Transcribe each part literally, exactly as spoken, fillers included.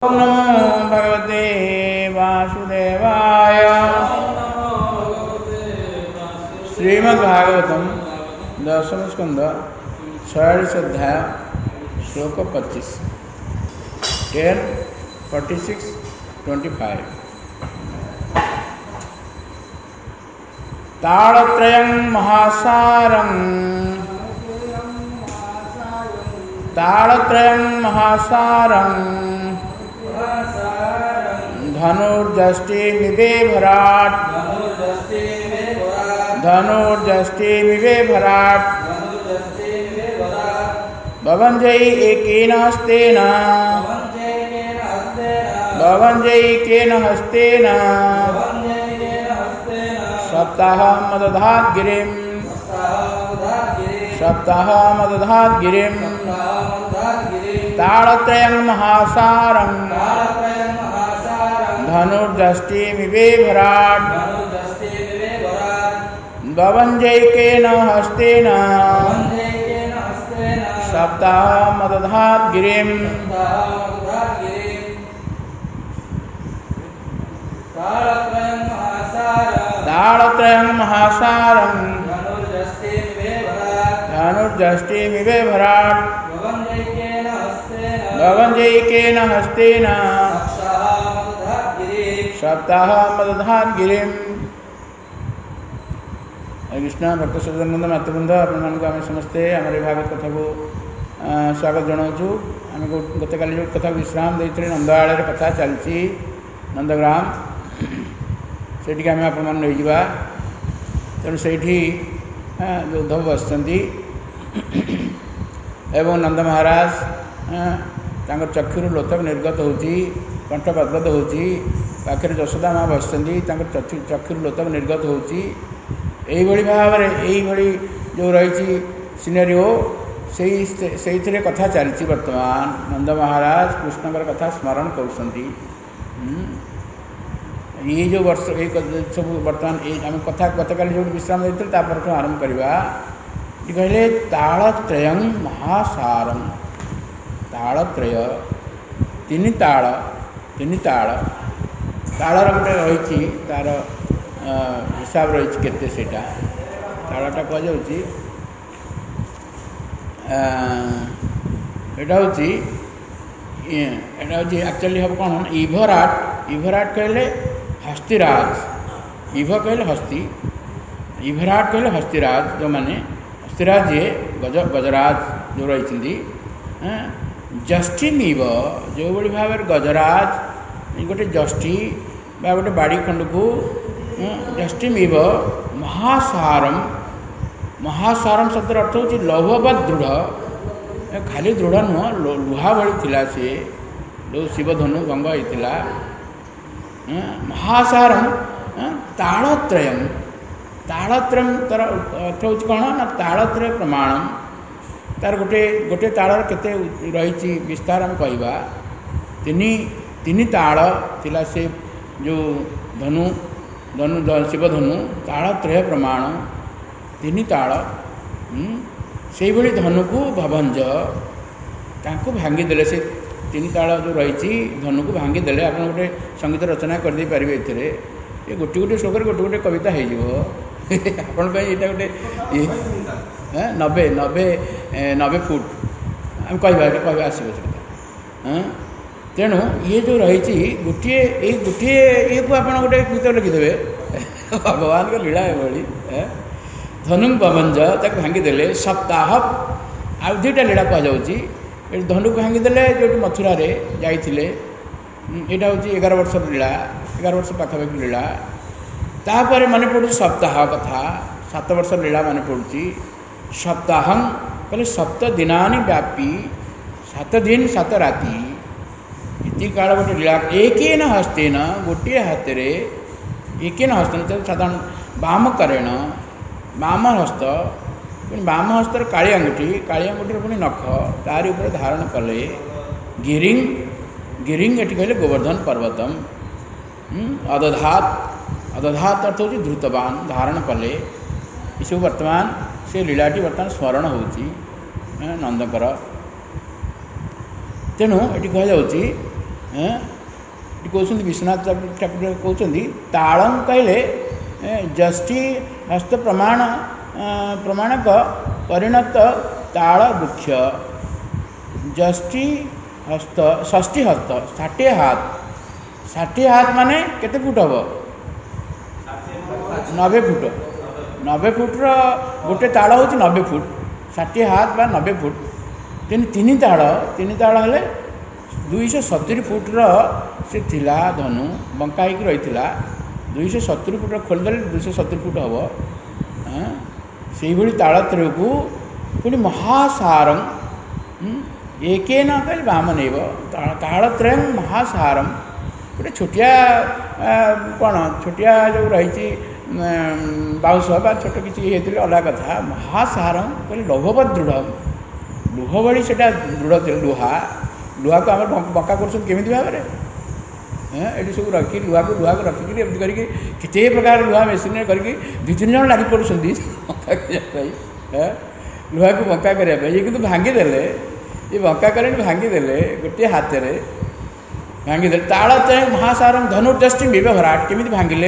नमो भगवते वासुदेवाय। श्रीमद्भागवतम दशम स्कंद छयालीस अध्याय श्लोक पच्चीस ten forty six twenty five. ताड़त्रयं महासारं ताड़त्रयं महासारं धनुर्जष्टिमिवे भराट् धनुर्जष्टिमिवे भराट् भवञ्जै एकेन हस्तेन भवञ्जै एकेन हस्तेन सप्ताहमदधात् गिरिं सप्ताहमदधात् गिरिं ताड़त्रयं महासारं धनुर्जष्टिमिवे भराट् भवञ्जैकेन हस्तेन सप्ताहमदधात् गिरिं ताड़त्रयं महासारं धनुर्जष्टिमिवे भराट् भवञ्जैकेन हस्तेन सप्ताहमदधात् गिरिं। कृष्ण भक्त सज्जनबृंद मातृवृंद आपण आम समस्ते आम भागवत कथा को स्वागत जनाऊँ। आम गत काली जो कथा विश्राम देते नंदआड़ कथा चलती नंदग्राम से आम आप तेणु से उद्धव बस एवं नंद महाराज तांकर चक्षुर लोतक निर्गत होती कंठ बदगत होती पाखे यशोदा माँ बस चक्षुर लोतक निर्गत होती यही भाव में जो रही सिनेरियो से कथा चलती। वर्तमान नंद महाराज कृष्णकर कथा स्मरण कर ये जो वर्ष एक सब बर्तमान आम कथा गतकाली जो विश्राम देते तापर आरंभ करवा कहले ताड़त्रयं महासारं ताड़त्रय तीन ताड़ तीन ताड़ ताड़र गोटे रही तार हिसाब रही केते सेटा ताड़टा कहुच्छी एटा हूँ एटा हूँ एक्चुअली हम कौन इभराट इभराट कहले हस्तिराज इभ कहले हस्ती इभराट कहले हस्तिराज जो माने हस्तिराज ये गज गजराज जो रही जष्टिमिव जो बड़ी भाव गजराज गोटे जष्टि बा गोटे बाड़ी खंड को जष्टिमिव महासारम महासारम शब्द अर्थ हूँ लौहवत दृढ़ खाली दृढ़ नुह लुहा भली थिला से जो शिवधनु भंग होता महासारम ताड़त्रयं ताड़त्रयं तार अर्थ हूँ कौन ना ताड़त्रय प्रमाणम तार गोटे गोटे ताड़र केते रही विस्तार आम कहवा तीन तीन ताड़ थिला से जो धनु धनु शिवधनु ताड़त्रय प्रमाण तीन ताड़ से भली धनु को भवंज तांको भांगीदेले से तीन ताड़ जो रही धनु को भांगीदेले आप गोटे संगीत रचना करदे पारे ए ये गोटे गोटे श्लोक गोटे गोटे कविता हो आपण यहाँ गोटे नबे नबे नबे फुट आम कह कह आसो तेणु ये जो रही गोटे ये गोटे ये को आप गोटे गीत लिखिदेवे भगवान को लीला एभली धनु भवंज ताक भांगीदेले सप्ताह आ दुईटा लीला कहुच्छी धनु को भांगीदेले जो मथुरा जाइए यहाँ हूँ एगार वर्ष लीला एगार वर्ष पाखापाखि लीला तापर मन पड़ू सप्ताह कथा सात वर्ष लीला मन पड़ू सप्ताह कहले सप्त दिनानि व्यापी सात दिन सात राति इति काल गोटे लीला एकेन हस्तेन गोटे हाथ एकेन हस्तेन साधारण बाम करेण बाम हस्त बाम हस्तर काली अंगुठी काली अंगुठी पुणी नख तारि ऊपर धारण कले गिरिंग गिरिंग ये कहले गोवर्धन पर्वतम अदधात अदधात अर्थ हूँ द्रुतवान धारण कले ये सब वर्तमान से लीलाटी वर्तमान स्मरण होती नंदकर तेणु ये कहुच्छी कहते विश्वनाथ ठाकुर कहते तालम कहले जष्टि हस्त प्रमाण प्रमाणक परिणत ताल वृक्ष जष्टि हस्त षष्ठी हस्त षाठिए हाथ षाठिए हाथ माने केते फुट हम नबे फुट नबे फुट्र गोटे ताल हूँ नबे फुट षाठिए हाथ बा नबे फुट तीन तीन ताल तीन ताल हेले दुईश सतुरी फुट्र से थिला धनु बंका होकर रही दुईश सतुरी फुट खोलीदे दुईश सतुरी फुट हम से तालत्रय को पुणी महासारम एक न कह वामन तालत्रय महासारम गोटे छोटिया कौन छोटिया जो रही बाउंश बा छोट किसी होती अलग कथा महासारम कहले लौहवत दृढ़ लुह भली से दृढ़ लुहा लुहा को आम बंका करमी भाव में ये सब रखी लुहा को लुहा को रखिक एमती करके केते प्रकार लुहा मेसीन करके दुई तीन जन लगी पड़ुं बंका करने लुहा को बंका करने ये कि भांगीदे ये बंका करें भांगीदे गोटे हाथ में भांगीदे ताल महासारम धनुर्दष्टि इव भराट केमी भांगिले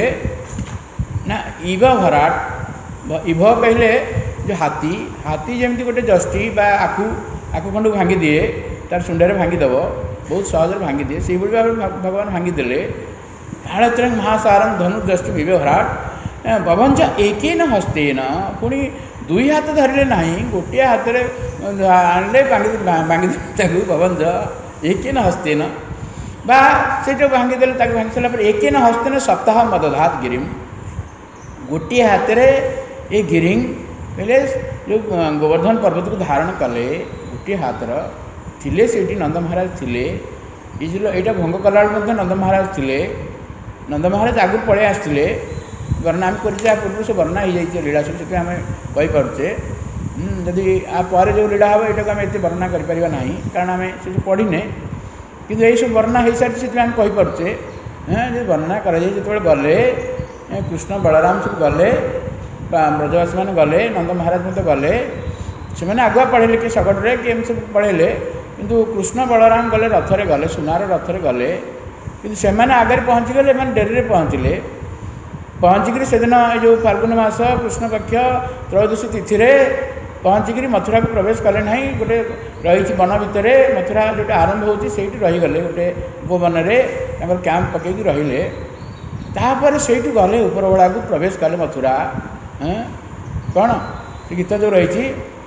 ना इव भराट इव कहले जो हाथी हाथी जमी गोटे जष्टि आखु आखु खंड भांगी दिए तार सुंडे भांगीदेव बहुत सहज भांगी दिए से भाव भगवान भांगीदे तालत्रय महासारम धनुर्दष्टि इव भराट बभंज एक हस्तेन पुणी दुई हाथ धरले ना गोटे हाथ में आनले भांगी बभंज एक हस्तेन बा से जो भांगीदे भांगी सारापर एक हस्तेन सप्ताह मदधात गिरी गोटे हाथ में ये गिरी पहले जो गोवर्धन पर्वत को धारण कले गोटे हाथर थिले से नंद महाराज थिले ये जो यहाँ भंग कला नंद महाराज थिले नंद महाराज आगु पलि आसते वर्णा आम कर पूर्व से वर्णा हो जाए लीला सब से आम कहीपे जदि आपर जो लीला हम यहाँ को आम एत वर्णना करना कारण आम से पढ़ीने कि यही सब वर्णना हो सारी से आम कहीपे जो वर्णना कर जो गले कृष्ण बलराम सब गले ब्रजवासी मैंने गले नंद महाराज मत गले से आगुआ पढ़ेले कि शगड़े कि एम सब पढ़ेले किंतु कृष्ण बलराम गले रथरे गले सुनार रथरे गले कि से आगे पहुँची गले डेरी पहुँचले पहुँचिक से दिन जो फाल्गुन मास कृष्ण पक्ष त्रयोदशी तिथि पहुँचिक मथुरा को प्रवेश कले ना गोटे रही वन भितर मथुरा जो आरंभ होती रहीगले गोटे गोवन में कैंप पकईकि रहिले तापर से गले उपरबेला को प्रवेश कले मथुरा कौन से गीत जो रही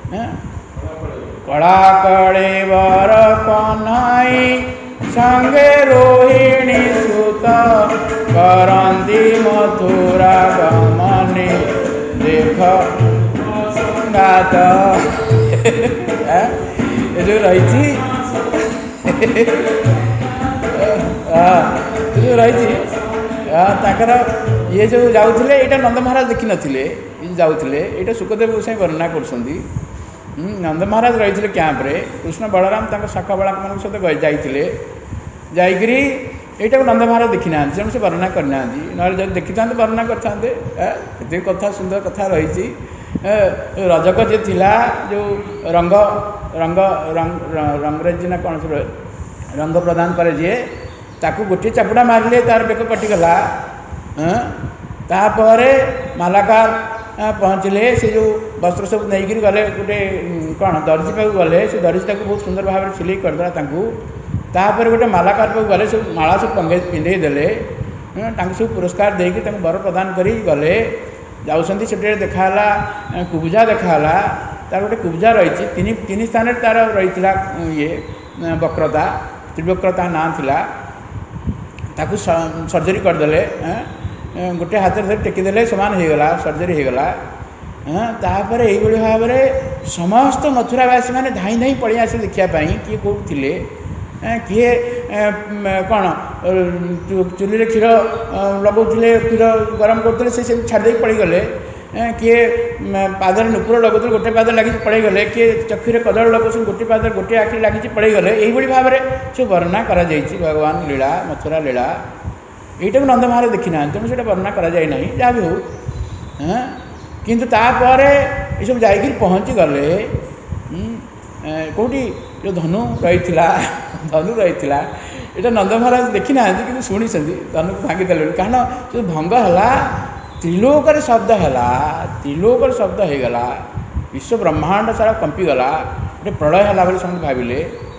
कड़ा कड़े वर कन्हई संगे रोहिणी सुत करंदी मथुरा गमने देख गात ये जो रही जो रही ताकर ये जो जाऊले यहाँ नंद महाराज देखी नथिले ये जाऊले यहाँ सुखदेव गोसाई वर्णना कर नंद महाराज रही कैंप्रे कृष्ण बलराम शाखा बड़ा मान सहित जाइए जाकरी यहाँ को नंद महाराज देखी ना तेणु से वर्णना करना ना जब देखी था वर्णना करते कथा सुंदर कथा रही रजक जी थिला जो रंग रंग रंगरेज ना कौन रंग प्रदान करे जी ताकू गोटे चापुड़ा मारे तार बेक कटिगला तापर मालाकार पहुँचले से जो वस्त्र सब नहीं गले गोटे कौन दर्जी पाक गले से दर्जी ताक बहुत सुंदर भाव में सिलाई करदेला तापर गोटे मालाकार पाक गले सब माला सब पंगे पिंधे देले सब पुरस्कार देकी वर प्रदान करी गले जाऊँच से देखाला कुब्जा देखाला तार गोटे कुब्जा रही तीन तीन स्थान तार रही ये वक्रता त्रिवक्रता ना थिला ताकू सर्जरी करदे गोटे हाथ में टेकीदे सामान होगला सर्जरी होगला तापर यही भाव में समस्त मथुरावासी मैंने धाई धाई पड़े आसे देखापी किए कौट थे किए कौन चुली क्षीर लगौले क्षीर गरम करते से छाड़ी पड़गले किए पादर नुपुर लगुले गोटे पाद लगी पड़गले किए चक्षुरे कदल लगुन गोटे पाद गोटे आखिरी लगी पड़गले यही भाव में सब वर्णना कर भगवान लीला मथुरा लीला यहाँ को नंद महाराज देखी ना तेणु से वर्णना करा जाए नहीं जहाँ भी हो किंतु तापर ये सब जा पहुँची गले कौटी जो धनु रही धनु रही এটা ନନ୍ଦ ମହାରାଜ ଦେଖି ନାହାନ୍ତି କିନ୍ତୁ ଶୁଣିଛନ୍ତି ଧନୁକୁ ଭାଙ୍ଗିଦେଲେ। କାରଣ ଯେଉଁ ଭଙ୍ଗ ହେଲା ତ୍ରିଲୋକରେ ଶବ୍ଦ ହେଲା, ତ୍ରିଲୋକରେ ଶବ୍ଦ ହେଇଗଲା, ବିଶ୍ୱ ବ୍ରହ୍ମାଣ୍ଡ ସାରା କମ୍ପିଗଲା, ଗୋଟେ ପ୍ରଳୟ ହେଲା ବୋଲି ସମସ୍ତେ ଭାବିଲେ।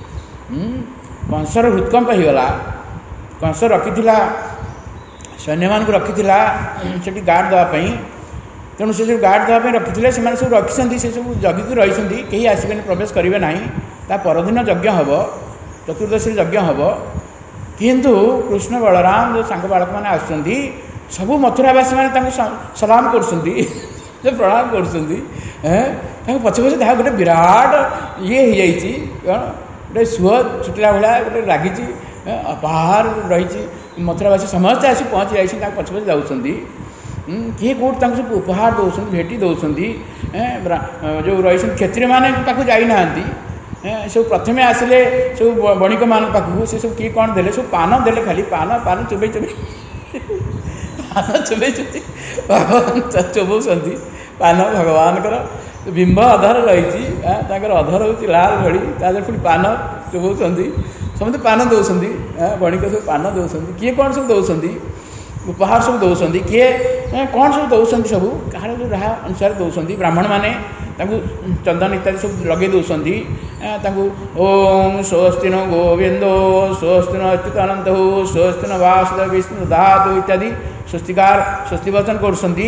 କଂସର ହୃତ୍କମ୍ପ ହେଇଗଲା। କଂସ ରଖିଥିଲା ସୈନ୍ୟମାନଙ୍କୁ ରଖିଥିଲା ସେଠି ଗାର୍ଡ଼ ଦେବା ପାଇଁ। ତେଣୁ ସେ ଯେଉଁ ଗାର୍ଡ଼ ଦେବା ପାଇଁ ରଖିଥିଲେ ସେମାନେ ସବୁ ରଖିଛନ୍ତି, ସେ ସବୁ ଜଗିକି ରହିଛନ୍ତି, କେହି ଆସିବେନି, ପ୍ରବେଶ କରିବେ ନାହିଁ। ତା ପରଦିନ ଯଜ୍ଞ ହେବ, ଚତୁର୍ଦ୍ଦଶୀରେ ଯଜ୍ଞ ହେବ। କିନ୍ତୁ କୃଷ୍ଣ ବଳରାମ ଯେଉଁ ସାଙ୍ଗ ବାଳକମାନେ ଆସୁଛନ୍ତି ସବୁ ମଥୁରାବାସୀମାନେ ତାଙ୍କୁ ସଲାମ କରୁଛନ୍ତି, ଯେ ପ୍ରଣାମ କରୁଛନ୍ତି। ତାଙ୍କୁ ପଛେ ପଛେ ତାହା ଗୋଟେ ବିରାଟ ଇଏ ହେଇଯାଇଛି, କ'ଣ ଗୋଟେ ସୁଅ ଛୁଟିଲା ଭଳିଆ ଗୋଟେ ଲାଗିଛି, ଅପାର ରହିଛି। ମଥୁରାବାସୀ ସମସ୍ତେ ଆସି ପହଞ୍ଚି ଯାଇଛନ୍ତି, ତାଙ୍କୁ ପଛେ ପଛେ ଯାଉଛନ୍ତି। କିଏ କେଉଁଠି ତାଙ୍କୁ ସବୁ ଉପହାର ଦେଉଛନ୍ତି, ଭେଟି ଦେଉଛନ୍ତି। ଯେଉଁ ରହିଛନ୍ତି କ୍ଷତ୍ରିୟମାନେ ପାଖକୁ ଯାଇନାହାନ୍ତି, ସବୁ ପ୍ରଥମେ ଆସିଲେ ସବୁ ବଣିକମାନଙ୍କ ପାଖକୁ, ସେ ସବୁ କିଏ କ'ଣ ଦେଲେ, ସବୁ ପାନ ଦେଲେ, ଖାଲି ପାନ ପାନ ଚୋବେଇ ଚୋବେଇ ପାନ ଚୋବେଇଛନ୍ତି, ଭଗବାନ ଚୋବଉଛନ୍ତି ପାନ। ଭଗବାନଙ୍କର ବିମ୍ବ ଅଧର ରହିଛି, ତାଙ୍କର ଅଧର ହେଉଛି ଲାଲ ଭଳି, ତା ଦେହରେ ପୁଣି ପାନ ଚୋବଉଛନ୍ତି। ସମସ୍ତେ ପାନ ଦେଉଛନ୍ତି, ବଣିକ ସବୁ ପାନ ଦେଉଛନ୍ତି। କିଏ କ'ଣ ସବୁ ଦେଉଛନ୍ତି, ଉପହାର ସବୁ ଦେଉଛନ୍ତି, କିଏ କ'ଣ ସବୁ ଦେଉଛନ୍ତି, ସବୁ କାହାର ଯେଉଁ ରାହା ଅନୁସାରେ ଦେଉଛନ୍ତି। ବ୍ରାହ୍ମଣମାନେ ତାଙ୍କୁ ଚନ୍ଦନ ଇତ୍ୟାଦି ସବୁ ଲଗେଇ ଦେଉଛନ୍ତି। ତାଙ୍କୁ ଓମ୍ ସ୍ୱସ୍ତିନ ଗୋବିନ୍ଦ ସ୍ୱସ୍ତିନ ଅଚ୍ୟୁତାନନ୍ଦ ସ୍ୱସ୍ତିନ ବାସୁଦେବ ବିଷ୍ଣୁ ଧାତୁ ଇତ୍ୟାଦି ସ୍ୱସ୍ତିକାର ସ୍ୱସ୍ତି ବଚନ କରୁଛନ୍ତି।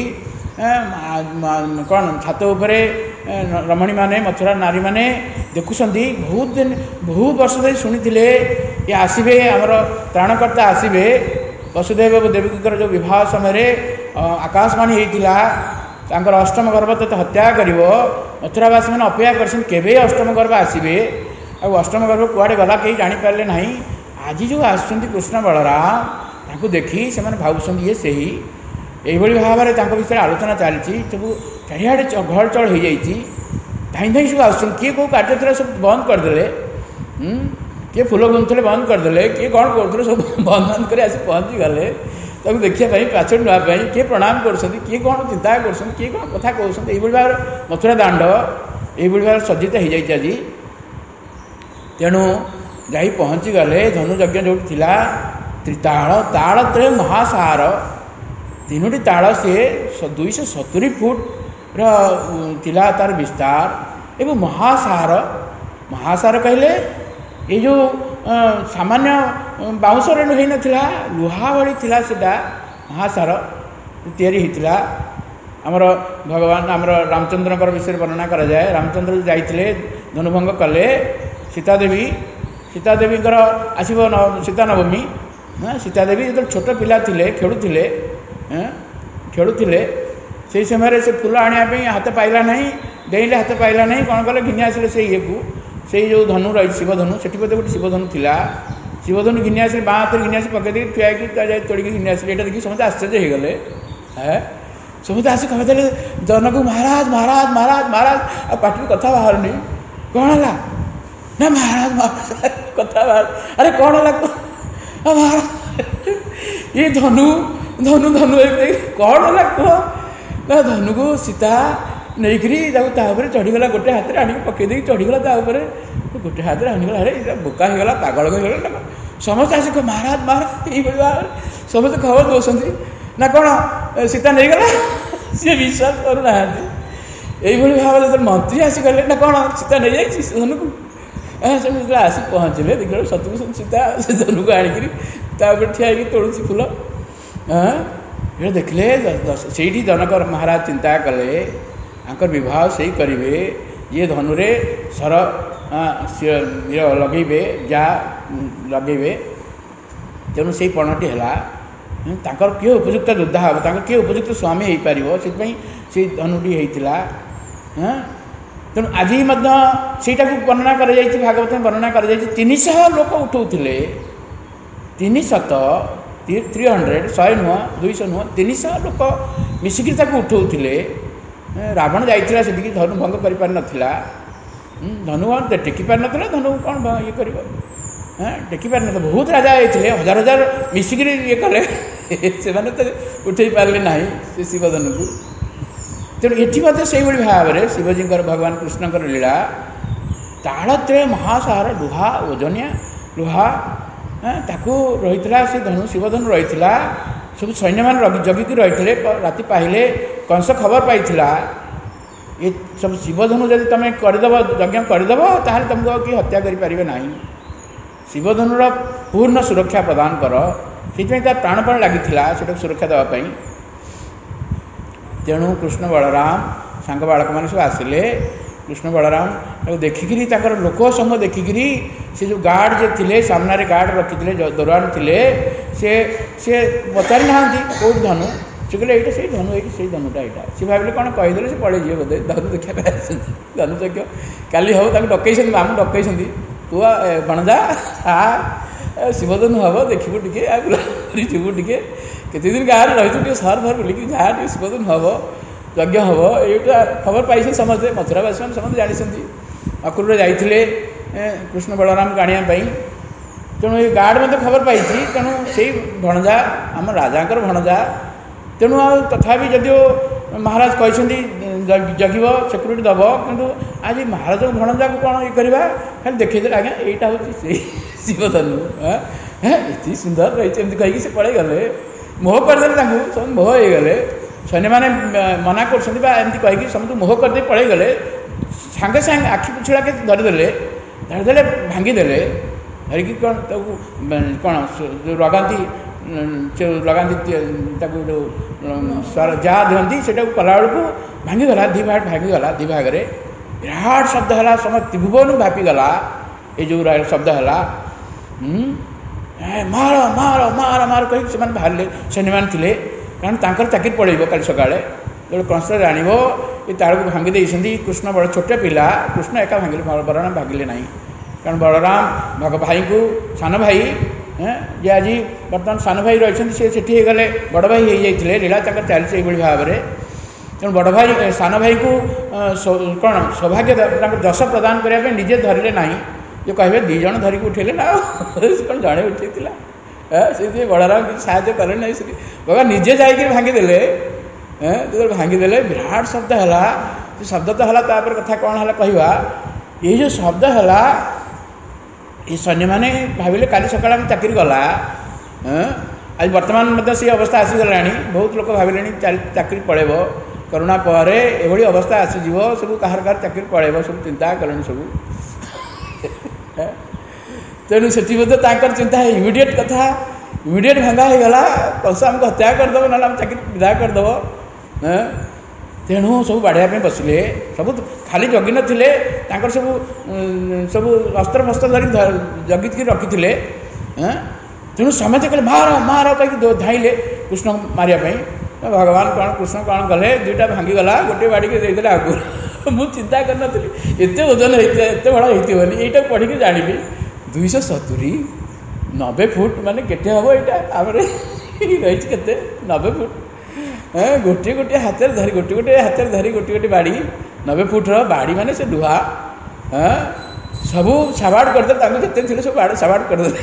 କ'ଣ ଛାତ ଉପରେ ରମଣୀମାନେ, ମଥୁରା ନାରୀମାନେ ଦେଖୁଛନ୍ତି। ବହୁତ ଦିନ ବହୁତ ବର୍ଷ ଧରି ଶୁଣିଥିଲେ ଏ ଆସିବେ, ଆମର ତ୍ରାଣକର୍ତ୍ତା ଆସିବେ। ବସୁଦେବ ଦେବକୀଙ୍କର ଯେଉଁ ବିବାହ ସମୟରେ ଆକାଶବାଣୀ ହେଇଥିଲା, ତାଙ୍କର ଅଷ୍ଟମ ଗର୍ଭ ତତେ ହତ୍ୟା କରିବ। ମଥୁରାବାସୀମାନେ ଅପେକ୍ଷା କରିଛନ୍ତି କେବେ ଅଷ୍ଟମ ଗର୍ଭ ଆସିବେ। ଆଉ ଅଷ୍ଟମ ଗର୍ଭ କୁଆଡ଼େ ଗଲା କେହି ଜାଣିପାରିଲେ ନାହିଁ। ଆଜି ଯେଉଁ ଆସୁଛନ୍ତି କୃଷ୍ଣ ବଳରାମ, ତାଙ୍କୁ ଦେଖି ସେମାନେ ଭାବୁଛନ୍ତି ଇଏ ସେହି। ଏଇଭଳି ଭାବରେ ତାଙ୍କ ଭିତରେ ଆଲୋଚନା ଚାଲିଛି। ସବୁ ଚାରିଆଡ଼େ ଘରଚଳ ହେଇଯାଇଛି। ଧାଇଁ ଧାଇଁ ସବୁ ଆସୁଛନ୍ତି। କିଏ କେଉଁ କାର୍ଯ୍ୟ ଥିଲା ସବୁ ବନ୍ଦ କରିଦେଲେ, କିଏ ଫୁଲ ଗୁନ୍ଥୁଥିଲେ ବନ୍ଦ କରିଦେଲେ, କିଏ କ'ଣ କରୁଥିଲେ ସବୁ ବନ୍ଦ ବନ୍ଦ କରି ଆସି ପହଞ୍ଚିଗଲେ ତାକୁ ଦେଖିବା ପାଇଁ, ପାଛୋଟି ନେବା ପାଇଁ। କିଏ ପ୍ରଣାମ କରୁଛନ୍ତି, କିଏ କ'ଣ ଚିନ୍ତା କରୁଛନ୍ତି, କିଏ କ'ଣ କଥା କହୁଛନ୍ତି। ଏଇଭଳି ଭାବରେ ମଥୁରା ଦାଣ୍ଡ ଏଇଭଳି ଭାବରେ ସଜ୍ଜିତ ହେଇଯାଇଛି ଆଜି। ତେଣୁ ଯାଇ ପହଞ୍ଚିଗଲେ ଧନୁଯଜ୍ଞ ଯେଉଁଠି ଥିଲା, ତ୍ରିତାଳ ତାଳ ତ୍ରୟ ମହାସାର, ତିନୋଟି ତାଳ ସିଏ ଦୁଇଶହ ସତୁରି ଫୁଟର ଥିଲା ତାର ବିସ୍ତାର। ଏବଂ ମହାସାର, ମହାସାର କହିଲେ ଏଇ ଯେଉଁ ସାମାନ୍ୟ ବାଉଁଶରେ ହେଇନଥିଲା, ଲୁହା ଭଳି ଥିଲା ସେଇଟା। ମହାସାର ତିଆରି ହେଇଥିଲା। ଆମର ଭଗବାନ ଆମର ରାମଚନ୍ଦ୍ରଙ୍କର ବିଷୟରେ ବର୍ଣ୍ଣନା କରାଯାଏ। ରାମଚନ୍ଦ୍ର ଯାଇଥିଲେ, ଧନୁଭଙ୍ଗ କଲେ। ସୀତାଦେବୀ ସୀତାଦେବୀଙ୍କର ଆସିବ ସୀତା ନବମୀ। ସୀତାଦେବୀ ଯେତେବେଳେ ଛୋଟ ପିଲା ଥିଲେ, ଖେଳୁଥିଲେ ଖେଳୁଥିଲେ ସେହି ସମୟରେ ସେ ଫୁଲ ଆଣିବା ପାଇଁ ହାତ ପାଇଲା ନାହିଁ, ଡେଇଁଲେ ହାତ ପାଇଲା ନାହିଁ। କ'ଣ କଲେ, ଘିନି ଆସିଲେ ସେ ଇଏକୁ, ସେଇ ଯେଉଁ ଧନୁ ରହିଛି ଶିବଧନୁ, ସେଠି ବୋଧେ ଗୋଟେ ଶିବଧନୁ ଥିଲା। ଶିବଧନୁ ଘିନି ଆସିଲେ, ବାଁ ହାତରେ ଘିନି ଆସି ପକେଇ ଦେଇକି ଠିଆ ହେଇକି ତୋଳିକି ଘିନି ଆସିଲେ। ଏଇଟା ଦେଖି ସମସ୍ତେ ଆଶ୍ଚର୍ଯ୍ୟ ହେଇଗଲେ। ହେ ସମସ୍ତେ ଆସି କହିଦେଲେ ଜନକୁ, ମହାରାଜ ମହାରାଜ ମହାରାଜ ମହାରାଜ। ଆଉ ପାଟିରୁ କଥା ବାହାରୁନି। କ'ଣ ହେଲା ନା, ମହାରାଜ ମହାରାଜ କଥା ବାହାର। ଆରେ କ'ଣ ହେଲା ମହାରାଜ, ଇଏ ଧନୁ ଧନୁ ଧନୁ କ'ଣ ହେଲା କୁହ। ନା ଧନୁକୁ ସୀତା ନେଇକରି ତାକୁ ତା ଉପରେ ଚଢ଼ିଗଲା, ଗୋଟେ ହାତରେ ଆଣିକି ପକେଇ ଦେଇକି ଚଢ଼ିଗଲା ତା ଉପରେ, ଗୋଟେ ହାତରେ ଆଣିଗଲା। ଆରେ ବୋକା ହେଇଗଲା, ପାଗଳ ହେଇଗଲା। ସମସ୍ତେ ଆସି ମହାରାଜ ମହାରାଜ ଏଇଭଳି ଭାବରେ ସମସ୍ତେ ଖବର ଦେଉଛନ୍ତି। ନା କ'ଣ ସୀତା ନେଇଗଲା, ସିଏ ବିଶ୍ୱାସ କରୁନାହାନ୍ତି। ଏଇଭଳି ଭାବରେ ଯେତେବେଳେ ମନ୍ତ୍ରୀ ଆସି କହିଲେ, ନା କ'ଣ ସୀତା ନେଇଯାଇଛି ଧନୁକୁ। ସେ ଯେତେବେଳେ ଆସି ପହଞ୍ଚିଲେ, ଦେଖିଲା ସତକୁ ସତ ସୀତା ସେ ଧନୁକୁ ଆଣିକିରି ତା ଉପରେ ଠିଆ ହେଇକି ତୋଳୁଛି ଫୁଲ। ହଁ ଦେଖିଲେ, ସେଇଠି ଜନକ ମହାରାଜ ଚିନ୍ତା କଲେ ତାଙ୍କର ବିବାହ ସେଇ କରିବେ, ଇଏ ଧନୁରେ ସର ଲଗେଇବେ, ଯାହା ଲଗେଇବେ। ତେଣୁ ସେଇ ପଣଟି ହେଲା। ତାଙ୍କର କିଏ ଉପଯୁକ୍ତ ଯୋଦ୍ଧା ହେବ, ତାଙ୍କର କିଏ ଉପଯୁକ୍ତ ସ୍ୱାମୀ ହେଇପାରିବ, ସେଥିପାଇଁ ସେଇ ଧନୁଟି ହେଇଥିଲା। ହଁ ତେଣୁ ଆଜି ମଧ୍ୟ ସେଇଟାକୁ ବର୍ଣ୍ଣନା କରାଯାଇଛି, ଭାଗବତରେ ବର୍ଣ୍ଣନା କରାଯାଇଛି। ତିନିଶହ ଲୋକ ଉଠଉଥିଲେ, ତିନିଶତ ଥ୍ରୀ ହଣ୍ଡ୍ରେଡ଼, ଶହେ ନୁହଁ, ଦୁଇଶହ ନୁହଁ, ତିନିଶହ ଲୋକ ମିଶିକିରି ତାକୁ ଉଠଉଥିଲେ। ରାବଣ ଯାଇଥିଲା ସେଠିକି, ଧନୁ ଭଙ୍ଗ କରିପାରିନଥିଲା। ଧନୁ ଟେକି ପାରିନଥିଲା, ଧନୁ କ'ଣ ଇଏ କରିବ, ଟେକି ପାରିନଥିଲା। ବହୁତ ରାଜା ଯାଇଥିଲେ, ହଜାର ହଜାର ମିଶିକିରି ଇଏ କଲେ, ସେମାନେ ତ ଉଠେଇ ପାରିଲେ ନାହିଁ ସେ ଶିବଧନୁକୁ। ତେଣୁ ଏଠି ମଧ୍ୟ ସେଇଭଳି ଭାବରେ ଶିବଜୀଙ୍କର, ଭଗବାନ କୃଷ୍ଣଙ୍କର ଲୀଳା। ତାଳତ୍ରୟ ମହାସାର, ଲୁହା ଓଜନିଆ ଲୁହା, ତାକୁ ରହିଥିଲା ସେ ଧନୁ ଶିବଧନୁ ରହିଥିଲା ସବୁ ସୈନ୍ୟମାନେ ଜଗିକି ରହିଥିଲେ ରାତି ପାହିଲେ କଂସ ଖବର ପାଇଥିଲା ଏ ସବୁ ଶିବଧନୁ ଯଦି ତୁମେ କରିଦେବ ଯଜ୍ଞ କରିଦେବ ତାହେଲେ ତୁମକୁ ଆଉ କେହି ହତ୍ୟା କରିପାରିବେ ନାହିଁ ଶିବଧନୁର ପୂର୍ଣ୍ଣ ସୁରକ୍ଷା ପ୍ରଦାନ କର ସେଥିପାଇଁ ତା ପ୍ରାଣପଣ ଲାଗିଥିଲା ସେଟାକୁ ସୁରକ୍ଷା ଦେବା ପାଇଁ ତେଣୁ କୃଷ୍ଣ ବଳରାମ ସାଙ୍ଗ ବାଳକମାନେ ସବୁ ଆସିଲେ କୃଷ୍ଣ ବଳରାମ ତାକୁ ଦେଖିକିରି ତାଙ୍କର ଲୋକ ସଂଘ ଦେଖିକିରି ସେ ଯେଉଁ ଗାର୍ଡ଼ ଯେ ଥିଲେ ସାମ୍ନାରେ ଗାର୍ଡ଼ ରଖିଥିଲେ ଦରୱାନ ଥିଲେ ସେ ସେ ପଚାରି ନାହାନ୍ତି କେଉଁଠି ଧନୁ ସେ କହିଲେ ଏଇଟା ସେଇ ଧନୁ ଏଇଠି ସେଇ ଧନୁଟା ଏଇଟା ସେ ଭାବିଲେ କ'ଣ କହିଦେଲେ ସେ ପଳେଇଯିବେ ବୋଧେ ଧନୁ ଦେଖିବା ପାଇଁ ଆସିଛନ୍ତି ଧନୁ ଯଜ୍ଞ କାଲି ହଉ ତାଙ୍କୁ ଡକେଇଛନ୍ତି ମାମୁଁ ଡକେଇଛନ୍ତି ତୁ ଭଣଜା ଆ ଶିବଧନୁ ହେବ ଦେଖିବୁ ଟିକେ ଆଉ ଯିବୁ ଟିକେ କେତେଦିନ ଗାଁରେ ରହିଛୁ ଟିକେ ସହର ଫର ବୁଲିକି ଯାହା ଟିକେ ଶିବଧନୁ ହେବ ଯଜ୍ଞ ହେବ ଏଇଟା ଖବର ପାଇଛନ୍ତି ସମସ୍ତେ ମଥୁରାବାସୀମାନେ ସମସ୍ତେ ଜାଣିଛନ୍ତି ଅକ୍ରୁରରେ ଯାଇଥିଲେ କୃଷ୍ଣ ବଳରାମକୁ ଆଣିବା ପାଇଁ ତେଣୁ ଏଇ ଗାର୍ଡ଼ ମଧ୍ୟ ଖବର ପାଇଛି ତେଣୁ ସେଇ ଭଣଜା ଆମ ରାଜାଙ୍କର ଭଣଜା ତେଣୁ ଆଉ ତଥାପି ଯଦିଓ ମହାରାଜ କହିଛନ୍ତି ଜଗିବ ସିକ୍ୟୁରିଟି ଦେବ କିନ୍ତୁ ଆଜି ମହାରାଜଙ୍କ ଭଣଜାକୁ କ'ଣ ଇଏ କରିବା ଖାଲି ଦେଖେଇଦେଲେ ଆଜ୍ଞା ଏଇଟା ହେଉଛି ସେଇ ଶିବଧନୁ ହଁ ଏତେ ସୁନ୍ଦର ରହିଛି ଏମିତି କହିକି ସେ ପଳେଇଗଲେ ମୋହ କରିଦେଲେ ତାଙ୍କୁ ସବୁ ମୋହ ହେଇଗଲେ ସୈନ୍ୟମାନେ ମନା କରୁଛନ୍ତି ବା ଏମିତି କହିକି ସମସ୍ତଙ୍କୁ ମୋହ କରିଦେଇ ପଳେଇଗଲେ ସାଙ୍ଗେ ସାଙ୍ଗେ ଆଖି ପିଛୁଳାକେ ଧରିଦେଲେ ଧରିଦେଲେ ଭାଙ୍ଗିଦେଲେ ଧରିକି କ'ଣ ତାକୁ କ'ଣ ଯେଉଁ ଲଗାନ୍ତି ଲଗାନ୍ତି ତାକୁ ଯେଉଁ ଯାହା ଦିଅନ୍ତି ସେଇଟାକୁ କଲାବେଳକୁ ଭାଙ୍ଗିଗଲା ଦୁଇ ଭାଗ ଭାଙ୍ଗିଗଲା ଦୁଇ ଭାଗରେ ବିରାଟ ଶବ୍ଦ ହେଲା ସମସ୍ତ ତ୍ରିଭୁବନ ବ୍ୟାପିଗଲା ଏ ଯେଉଁ ଶବ୍ଦ ହେଲା ମାର ମାର ମାର ମାର କହିକି ସେମାନେ ବାହାରିଲେ ସୈନ୍ୟମାନେ ଥିଲେ କାରଣ ତାଙ୍କର ଚାକିରି ପଳେଇବ କାଲି ସକାଳେ ଯେତେବେଳେ କଂସ ଜାଣିବ ଏ ତାଳକୁ ଭାଙ୍ଗି ଦେଇଛନ୍ତି କୃଷ୍ଣ ବଡ଼ ଛୋଟ ପିଲା କୃଷ୍ଣ ଏକା ଭାଙ୍ଗିଲେ ବଳରାମ ଭାଙ୍ଗିଲେ ନାହିଁ କାରଣ ବଳରାମ ଭଗ ଭାଇଙ୍କୁ ସାନ ଭାଇ ଯେ ଆଜି ବର୍ତ୍ତମାନ ସାନ ଭାଇ ରହିଛନ୍ତି ସେ ସେଠି ହେଇଗଲେ ବଡ଼ ଭାଇ ହେଇଯାଇଥିଲେ ଲୀଳା ତାଙ୍କର ଚାଲିଛି ଏଇଭଳି ଭାବରେ ତେଣୁ ବଡ଼ ଭାଇ ସାନ ଭାଇଙ୍କୁ କ'ଣ ସୌଭାଗ୍ୟ ତାଙ୍କୁ ଯଶ ପ୍ରଦାନ କରିବା ପାଇଁ ନିଜେ ଧରିଲେ ନାହିଁ ଯେ କହିବେ ଦୁଇ ଜଣ ଧରିକି ଉଠେଇଲେ ନା ଆଉ କ'ଣ ଜଣେ ଉଠେଇଥିଲା ସେଥିପାଇଁ ବଳରାମ କିଛି ସାହାଯ୍ୟ କଲେ ନାହିଁ ସେଠି ଭଗବାନ ନିଜେ ଯାଇକିରି ଭାଙ୍ଗିଦେଲେ ଯେତେବେଳେ ଭାଙ୍ଗିଦେଲେ ବିରାଟ ଶବ୍ଦ ହେଲା ସେ ଶବ୍ଦ ତ ହେଲା ତାପରେ କଥା କ'ଣ ହେଲା କହିବା ଏଇ ଯେଉଁ ଶବ୍ଦ ହେଲା ଏ ସୈନ୍ୟମାନେ ଭାବିଲେ କାଲି ସକାଳେ ଆମେ ଚାକିରି ଗଲା ଆଜି ବର୍ତ୍ତମାନ ମଧ୍ୟ ସେଇ ଅବସ୍ଥା ଆସିଗଲାଣି ବହୁତ ଲୋକ ଭାବିଲେଣି ଚାକିରି ପଳେଇବ କରୋନା ପରେ ଏଭଳି ଅବସ୍ଥା ଆସିଯିବ ସବୁ କାହାର କାହାର ଚାକିରି ପଳେଇବ ସବୁ ଚିନ୍ତା କଲେଣି ସବୁ ତେଣୁ ସେଠି ମଧ୍ୟ ତାଙ୍କର ଚିନ୍ତା ଇମିଡ଼ିଏଟ୍ କଥା ଇମିଡ଼ିଏଟ୍ ଭଙ୍ଗା ହେଇଗଲା କଂସ ଆମକୁ ହତ୍ୟା କରିଦେବ ନହେଲେ ଆମେ ଚାକିରି ବିଦା କରିଦେବ ତେଣୁ ସବୁ ବାଢ଼ିବା ପାଇଁ ବସିଲେ ସବୁ ଖାଲି ଜଗି ନଥିଲେ ତାଙ୍କର ସବୁ ସବୁ ଅସ୍ତ୍ର ଫସ୍ତ୍ର ଧରି ଜଗିକି ରଖିଥିଲେ ତେଣୁ ସମସ୍ତେ କହିଲେ ମାର ମାର କହିକି ଧାଇଲେ କୃଷ୍ଣ ମାରିବା ପାଇଁ ଭଗବାନ କ'ଣ କୃଷ୍ଣ କ'ଣ କଲେ ଦୁଇଟା ଭାଙ୍ଗିଗଲା ଗୋଟିଏ ବାଡ଼ିକି ଦେଇଦେଲେ ଆଗରୁ ମୁଁ ଚିନ୍ତା କରିନଥିଲି ଏତେ ଓଜନ ହେଇଥିଲା ଏତେ ବଡ଼ ହେଇଥିବନି ଏଇଟାକୁ ପଢ଼ିକି ଜାଣିବି ଦୁଇଶହ ସତୁରି ନବେ ଫୁଟ ମାନେ କେତେ ହେବ ଏଇଟା ଆମର ରହିଛି କେତେ ନବେ ଫୁଟ ଗୋଟିଏ ଗୋଟିଏ ହାତରେ ଧରି ଗୋଟିଏ ଗୋଟିଏ ହାତରେ ଧରି ଗୋଟିଏ ଗୋଟିଏ ବାଡ଼ି ନବେ ଫୁଟର ବାଡ଼ି ମାନେ ସେ ଲୁହା ସବୁ ସାବାଡ଼ କରିଦେଲେ ତାଙ୍କୁ ଯେତେ ଥିଲେ ସବୁ ସାବାଡ଼ କରିଦେଲେ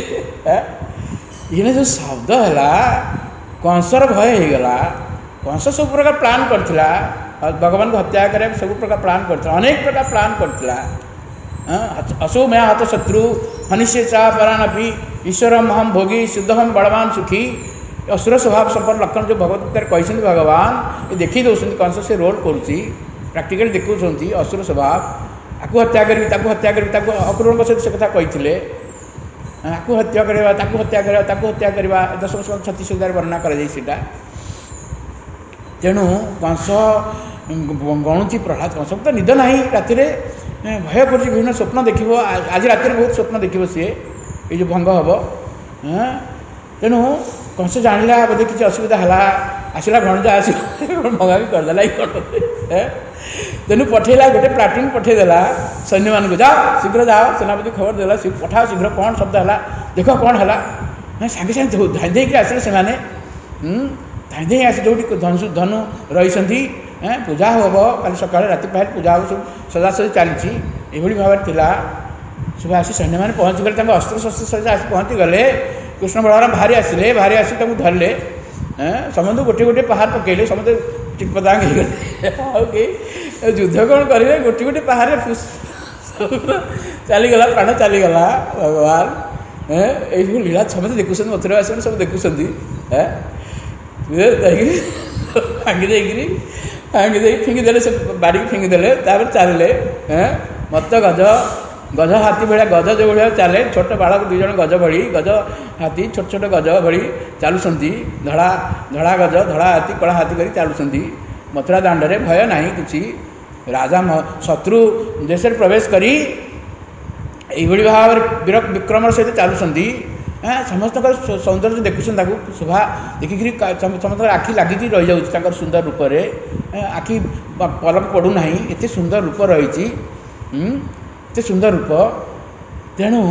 ଇଏ ଯେଉଁ ଶବ୍ଦ ହେଲା କଂସର ଭୟ ହେଇଗଲା କଂସ ସବୁ ପ୍ରକାର ପ୍ଲାନ୍ କରିଥିଲା ଭଗବାନଙ୍କୁ ହତ୍ୟା କରିବାକୁ ସବୁ ପ୍ରକାର ପ୍ଲାନ୍ କରିଥିଲା ଅନେକ ପ୍ରକାର ପ୍ଲାନ୍ କରିଥିଲା असो मैं हत शत्रु हनिष्य चा परानपि ईश्वरम हम भोगी शुद्धहम बलवान सुखी असुर स्वभाव संपन्न लक्षण जो भगवत गीता कही भगवान ये देखी दौरान कंस से रोल करुच्ची प्राक्टिकली देखुंट असुर स्वभाव आपको हत्या करी हत्या करी अक्रूर सहित से कथा कही आपको हत्या करवा हत्या करवा हत्या करवा दश छत्तीस हजार वर्णना करा तेणु कंस गणुची प्रहलाद कंस तो निद ना राति भय कर विभिन्न स्वप्न देख आज रात बहुत स्वप्न देख सी ये जो भंग हम तेणु कंस जाना बोधे किसी असुविधा है आसला भणजा आस भंगा भी करदेला तेणु पठेला गोटे प्लाटून पठेदेला सैन्य मान जाओ शीघ्र जाओ सेनापति खबर देला पठाओ शीघ्र कौन शब्द है देख कौन है सागे सागे धाई देकी आसिले से धाई दे आस जो धनु धनु रही पूजा हम कल सका राति पहर पूजा हम सब सजासजी चली भाव सब आसी सैन्य मैंने पहुँची गले अस्त्र शस्त्र सहित आसी पहुँची गले कृष्ण बलराम बाहरी आसिले बाहरी आसी धरले समस्त गोटे गोटे पहाड़ पकड़े समस्त टिकपदांग हो गए युद्ध कौन करेंगे गोटे गोटे पहाड़ चलीगला प्राण चलीगला भगवान ଏଇସବୁ ଲୀଳା ସମସ୍ତେ ଦେଖୁଛନ୍ତି, ମଥୁରା ବାସୀମାନେ ସବୁ ଦେଖୁଛନ୍ତି। ଭାଙ୍ଗି ଦେଇକିରି ଭାଙ୍ଗି ଦେଇକି ଫିଙ୍ଗିଦେଲେ, ସେ ବାଡ଼ିକି ଫିଙ୍ଗିଦେଲେ, ତାପରେ ଚାଲିଲେ। ମତ ଗଜ ଗଜ ହାତୀ ଭଳିଆ, ଗଜ ଯେଉଁ ଭଳିଆ ଚାଲେ, ଛୋଟ ବାଳକ ଦୁଇ ଜଣ ଗଜ ଭଳି, ଗଜ ହାତୀ ଛୋଟ ଛୋଟ ଗଜ ଭଳି ଚାଲୁଛନ୍ତି। ଧଳା ଧଳା ଗଜ, ଧଳା ହାତୀ, କଳା ହାତୀ କରି ଚାଲୁଛନ୍ତି ମଥୁରା ଦାଣ୍ଡରେ। ଭୟ ନାହିଁ କିଛି। ରାଜା ଶତ୍ରୁ ଦେଶରେ ପ୍ରବେଶ କରି ଏଇଭଳି ଭାବରେ ବୀର ବିକ୍ରମର ସହିତ ଚାଲୁଛନ୍ତି। ସମସ୍ତଙ୍କର ସୌନ୍ଦର୍ଯ୍ୟ ଦେଖୁଛନ୍ତି, ତାକୁ ଶୋଭା ଦେଖିକିରି ସମସ୍ତଙ୍କର ଆଖି ଲାଗିକି ରହିଯାଉଛି ତାଙ୍କର ସୁନ୍ଦର ରୂପରେ। ଆଖି ପଲକ ପଡ଼ୁନାହିଁ, ଏତେ ସୁନ୍ଦର ରୂପ ରହିଛି, ଏତେ ସୁନ୍ଦର ରୂପ। ତେଣୁ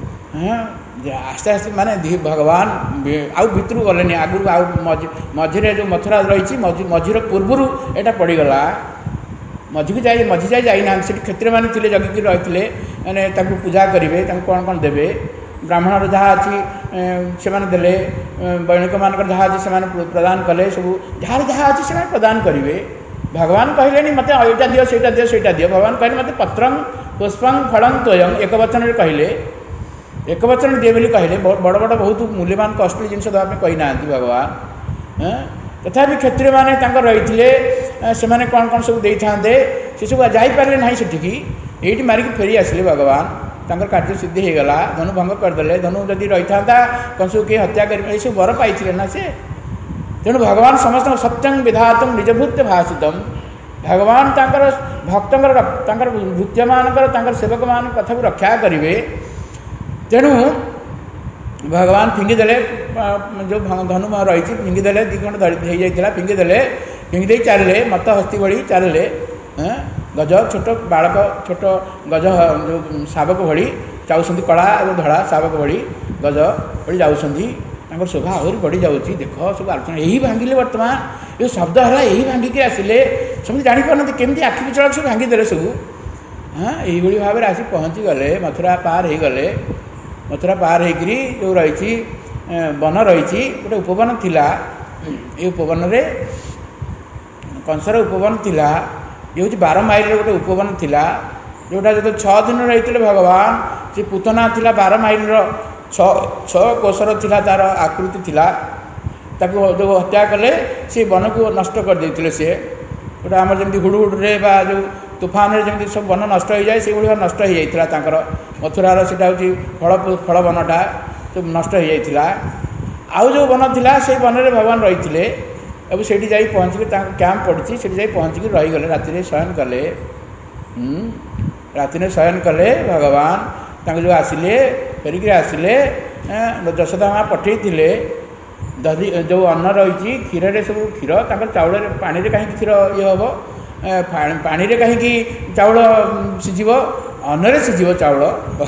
ଆସ୍ତେ ଆସ୍ତେ ମାନେ ଭଗବାନ ଆଉ ଭିତରକୁ ଗଲେନି। ଆଗରୁ ଆଉ ମଝିରେ ଯେଉଁ ମଥୁରା ରହିଛି, ମଝିର ପୂର୍ବରୁ ଏଇଟା ପଡ଼ିଗଲା। ମଝିକୁ ଯାଇ ମଝି ଯାଇ ଯାଇନାହାନ୍ତି। ସେଠି କ୍ଷତ୍ରିୟମାନେ ଥିଲେ, ଜଗିକି ରହିଥିଲେ, ମାନେ ତାଙ୍କୁ ପୂଜା କରିବେ, ତାଙ୍କୁ କ'ଣ କ'ଣ ଦେବେ। ବ୍ରାହ୍ମଣର ଯାହା ଅଛି ସେମାନେ ଦେଲେ, ବୈଣିକମାନଙ୍କର ଯାହା ଅଛି ସେମାନେ ପ୍ରଦାନ କଲେ। ସବୁ ଯାହାର ଯାହା ଅଛି ସେମାନେ ପ୍ରଦାନ କରିବେ। ଭଗବାନ କହିଲେନି ମୋତେ ଏଇଟା ଦିଅ, ସେଇଟା ଦିଅ, ସେଇଟା ଦିଅ। ଭଗବାନ କହିଲେ ମୋତେ ପତ୍ରଂ ପୁଷ୍ପଂ ଫଳଂ ତୋୟଂ, ଏକ ବଚନରେ କହିଲେ, ଏକ ବଚନରେ ଦିଏ ବୋଲି କହିଲେ। ବଡ଼ ବଡ଼ ବହୁତ ମୂଲ୍ୟବାନ କଷ୍ଟଲି ଜିନିଷ ଦେବା ପାଇଁ କହିନାହାନ୍ତି ଭଗବାନ। ତଥାପି କ୍ଷତ୍ରିୟମାନେ ତାଙ୍କର ରହିଥିଲେ, ସେମାନେ କ'ଣ କ'ଣ ସବୁ ଦେଇଥାନ୍ତେ, ସେସବୁ ଯାଇପାରିଲେ ନାହିଁ ସେଠିକି। ଏଇଠି ମାରିକି ଫେରି ଆସିଲେ ଭଗବାନ। ତାଙ୍କର କାର୍ଯ୍ୟ ସିଦ୍ଧି ହୋଇଗଲା, ଧନୁ ଭଙ୍ଗ କରିଦେଲେ। ଧନୁ ଯଦି ରହିଥାନ୍ତା କଂସକୁ କିଏ ହତ୍ୟା କରି, ଏସବୁ ବର ପାଇଥିଲେ ନା ସେ। ତେଣୁ ଭଗବାନ ସମସ୍ତଙ୍କ ସତ୍ୟଂ ବିଧାତୁଂ ନିଜଭୂତ୍ୟ ଭାଷିତମ୍। ଭଗବାନ ତାଙ୍କର ଭକ୍ତଙ୍କର, ତାଙ୍କର ଭୃତ୍ୟମାନଙ୍କର, ତାଙ୍କର ସେବକମାନଙ୍କ କଥାକୁ ରକ୍ଷା କରିବେ। ତେଣୁ ଭଗବାନ ଫିଙ୍ଗିଦେଲେ, ଯେଉଁ ଧନୁ ରହିଛି ଫିଙ୍ଗିଦେଲେ, ଦୁଇ ଖଣ୍ଡ ଧରି ହେଇଯାଇଥିଲା, ଫିଙ୍ଗିଦେଲେ, ଫିଙ୍ଗି ଦେଇ ଚାଲିଲେ, ମତ ହସ୍ତି ଭଳି ଚାଲିଲେ। ଗଜ ଛୋଟ ବାଳକ, ଛୋଟ ଗଜ ଯେଉଁ ଶାବକ ଭଳି ଯାଉଛନ୍ତି, କଳା ଏବଂ ଧଳା ଶାବକ ଭଳି ଗଜ ଭଳି ଯାଉଛନ୍ତି। ତାଙ୍କର ଶୋଭା ଆହୁରି ବଢ଼ିଯାଉଛି। ଦେଖ ସବୁ ଆଲୋଚନା ଏହି ଭାଙ୍ଗିଲେ, ବର୍ତ୍ତମାନ ଏ ଶବ୍ଦ ହେଲା, ଏହି ଭାଙ୍ଗିକି ଆସିଲେ। ସମସ୍ତେ ଜାଣିପାରୁନାହାନ୍ତି କେମିତି ଆଖି ପିଛଳାକୁ ସବୁ ଭାଙ୍ଗିଦେଲେ ସବୁ। ହଁ, ଏଇଭଳି ଭାବରେ ଆସି ପହଞ୍ଚିଗଲେ, ମଥୁରା ପାର ହେଇଗଲେ। ମଥୁରା ପାର ହେଇକରି ଯେଉଁ ରହିଛି ବନ ରହିଛି, ଗୋଟେ ଉପବନ ଥିଲା। ଏ ଉପବନରେ କଂସର ଉପବନ ଥିଲା। ଇଏ ହେଉଛି ବାର ମାଇଲର ଗୋଟେ ଉପବନ ଥିଲା, ଯେଉଁଟା ଯେତେବେଳେ ଛଅ ଦିନ ରହିଥିଲେ ଭଗବାନ, ସେ ପୁତନା ଥିଲା ବାର ମାଇଲର, ଛଅ ଛଅ କୋଶର ଥିଲା, ତା'ର ଆକୃତି ଥିଲା। ତାକୁ ଯେଉଁ ହତ୍ୟା କଲେ, ସେ ବନକୁ ନଷ୍ଟ କରିଦେଇଥିଲେ। ସିଏ ଗୋଟେ ଆମର ଯେମିତି ହୁଡ଼ୁହୁଡ଼ୁରେ ବା ଯେଉଁ ତୁଫାନରେ ଯେମିତି ସବୁ ବନ ନଷ୍ଟ ହୋଇଯାଏ, ସେଇଭଳି ନଷ୍ଟ ହୋଇଯାଇଥିଲା ତାଙ୍କର। ମଥୁରାର ସେଇଟା ହେଉଛି ଫଳ ଫଳ ବନଟା ସବୁ ନଷ୍ଟ ହୋଇଯାଇଥିଲା। ଆଉ ଯେଉଁ ବନ ଥିଲା, ସେଇ ବନରେ ଭଗବାନ ରହିଥିଲେ। ଏବଂ ସେଇଠି ଯାଇ ପହଞ୍ଚିକି, ତାଙ୍କ କ୍ୟାମ୍ପ ପଡ଼ିଛି, ସେଠି ଯାଇ ପହଞ୍ଚିକି ରହିଗଲେ। ରାତିରେ ଶୟନ କଲେ। ରାତିରେ ଶୟନ କଲେ ଭଗବାନ। ତାଙ୍କୁ ଯେଉଁ ଆସିଲେ, ଫେରିକି ଆସିଲେ, ଯଶୋଦା ମା ପଠେଇଥିଲେ ଦଧି ଯେଉଁ ଅନ୍ନ ରହିଛି, କ୍ଷୀରରେ ସବୁ କ୍ଷୀର, ତାଙ୍କର ଚାଉଳରେ, ପାଣିରେ କାହିଁକି କ୍ଷୀର ଇଏ ହେବ, ପାଣିରେ କାହିଁକି ଚାଉଳ ସିଝିବ, ଅନ୍ନରେ ସିଝିବ ଚାଉଳ।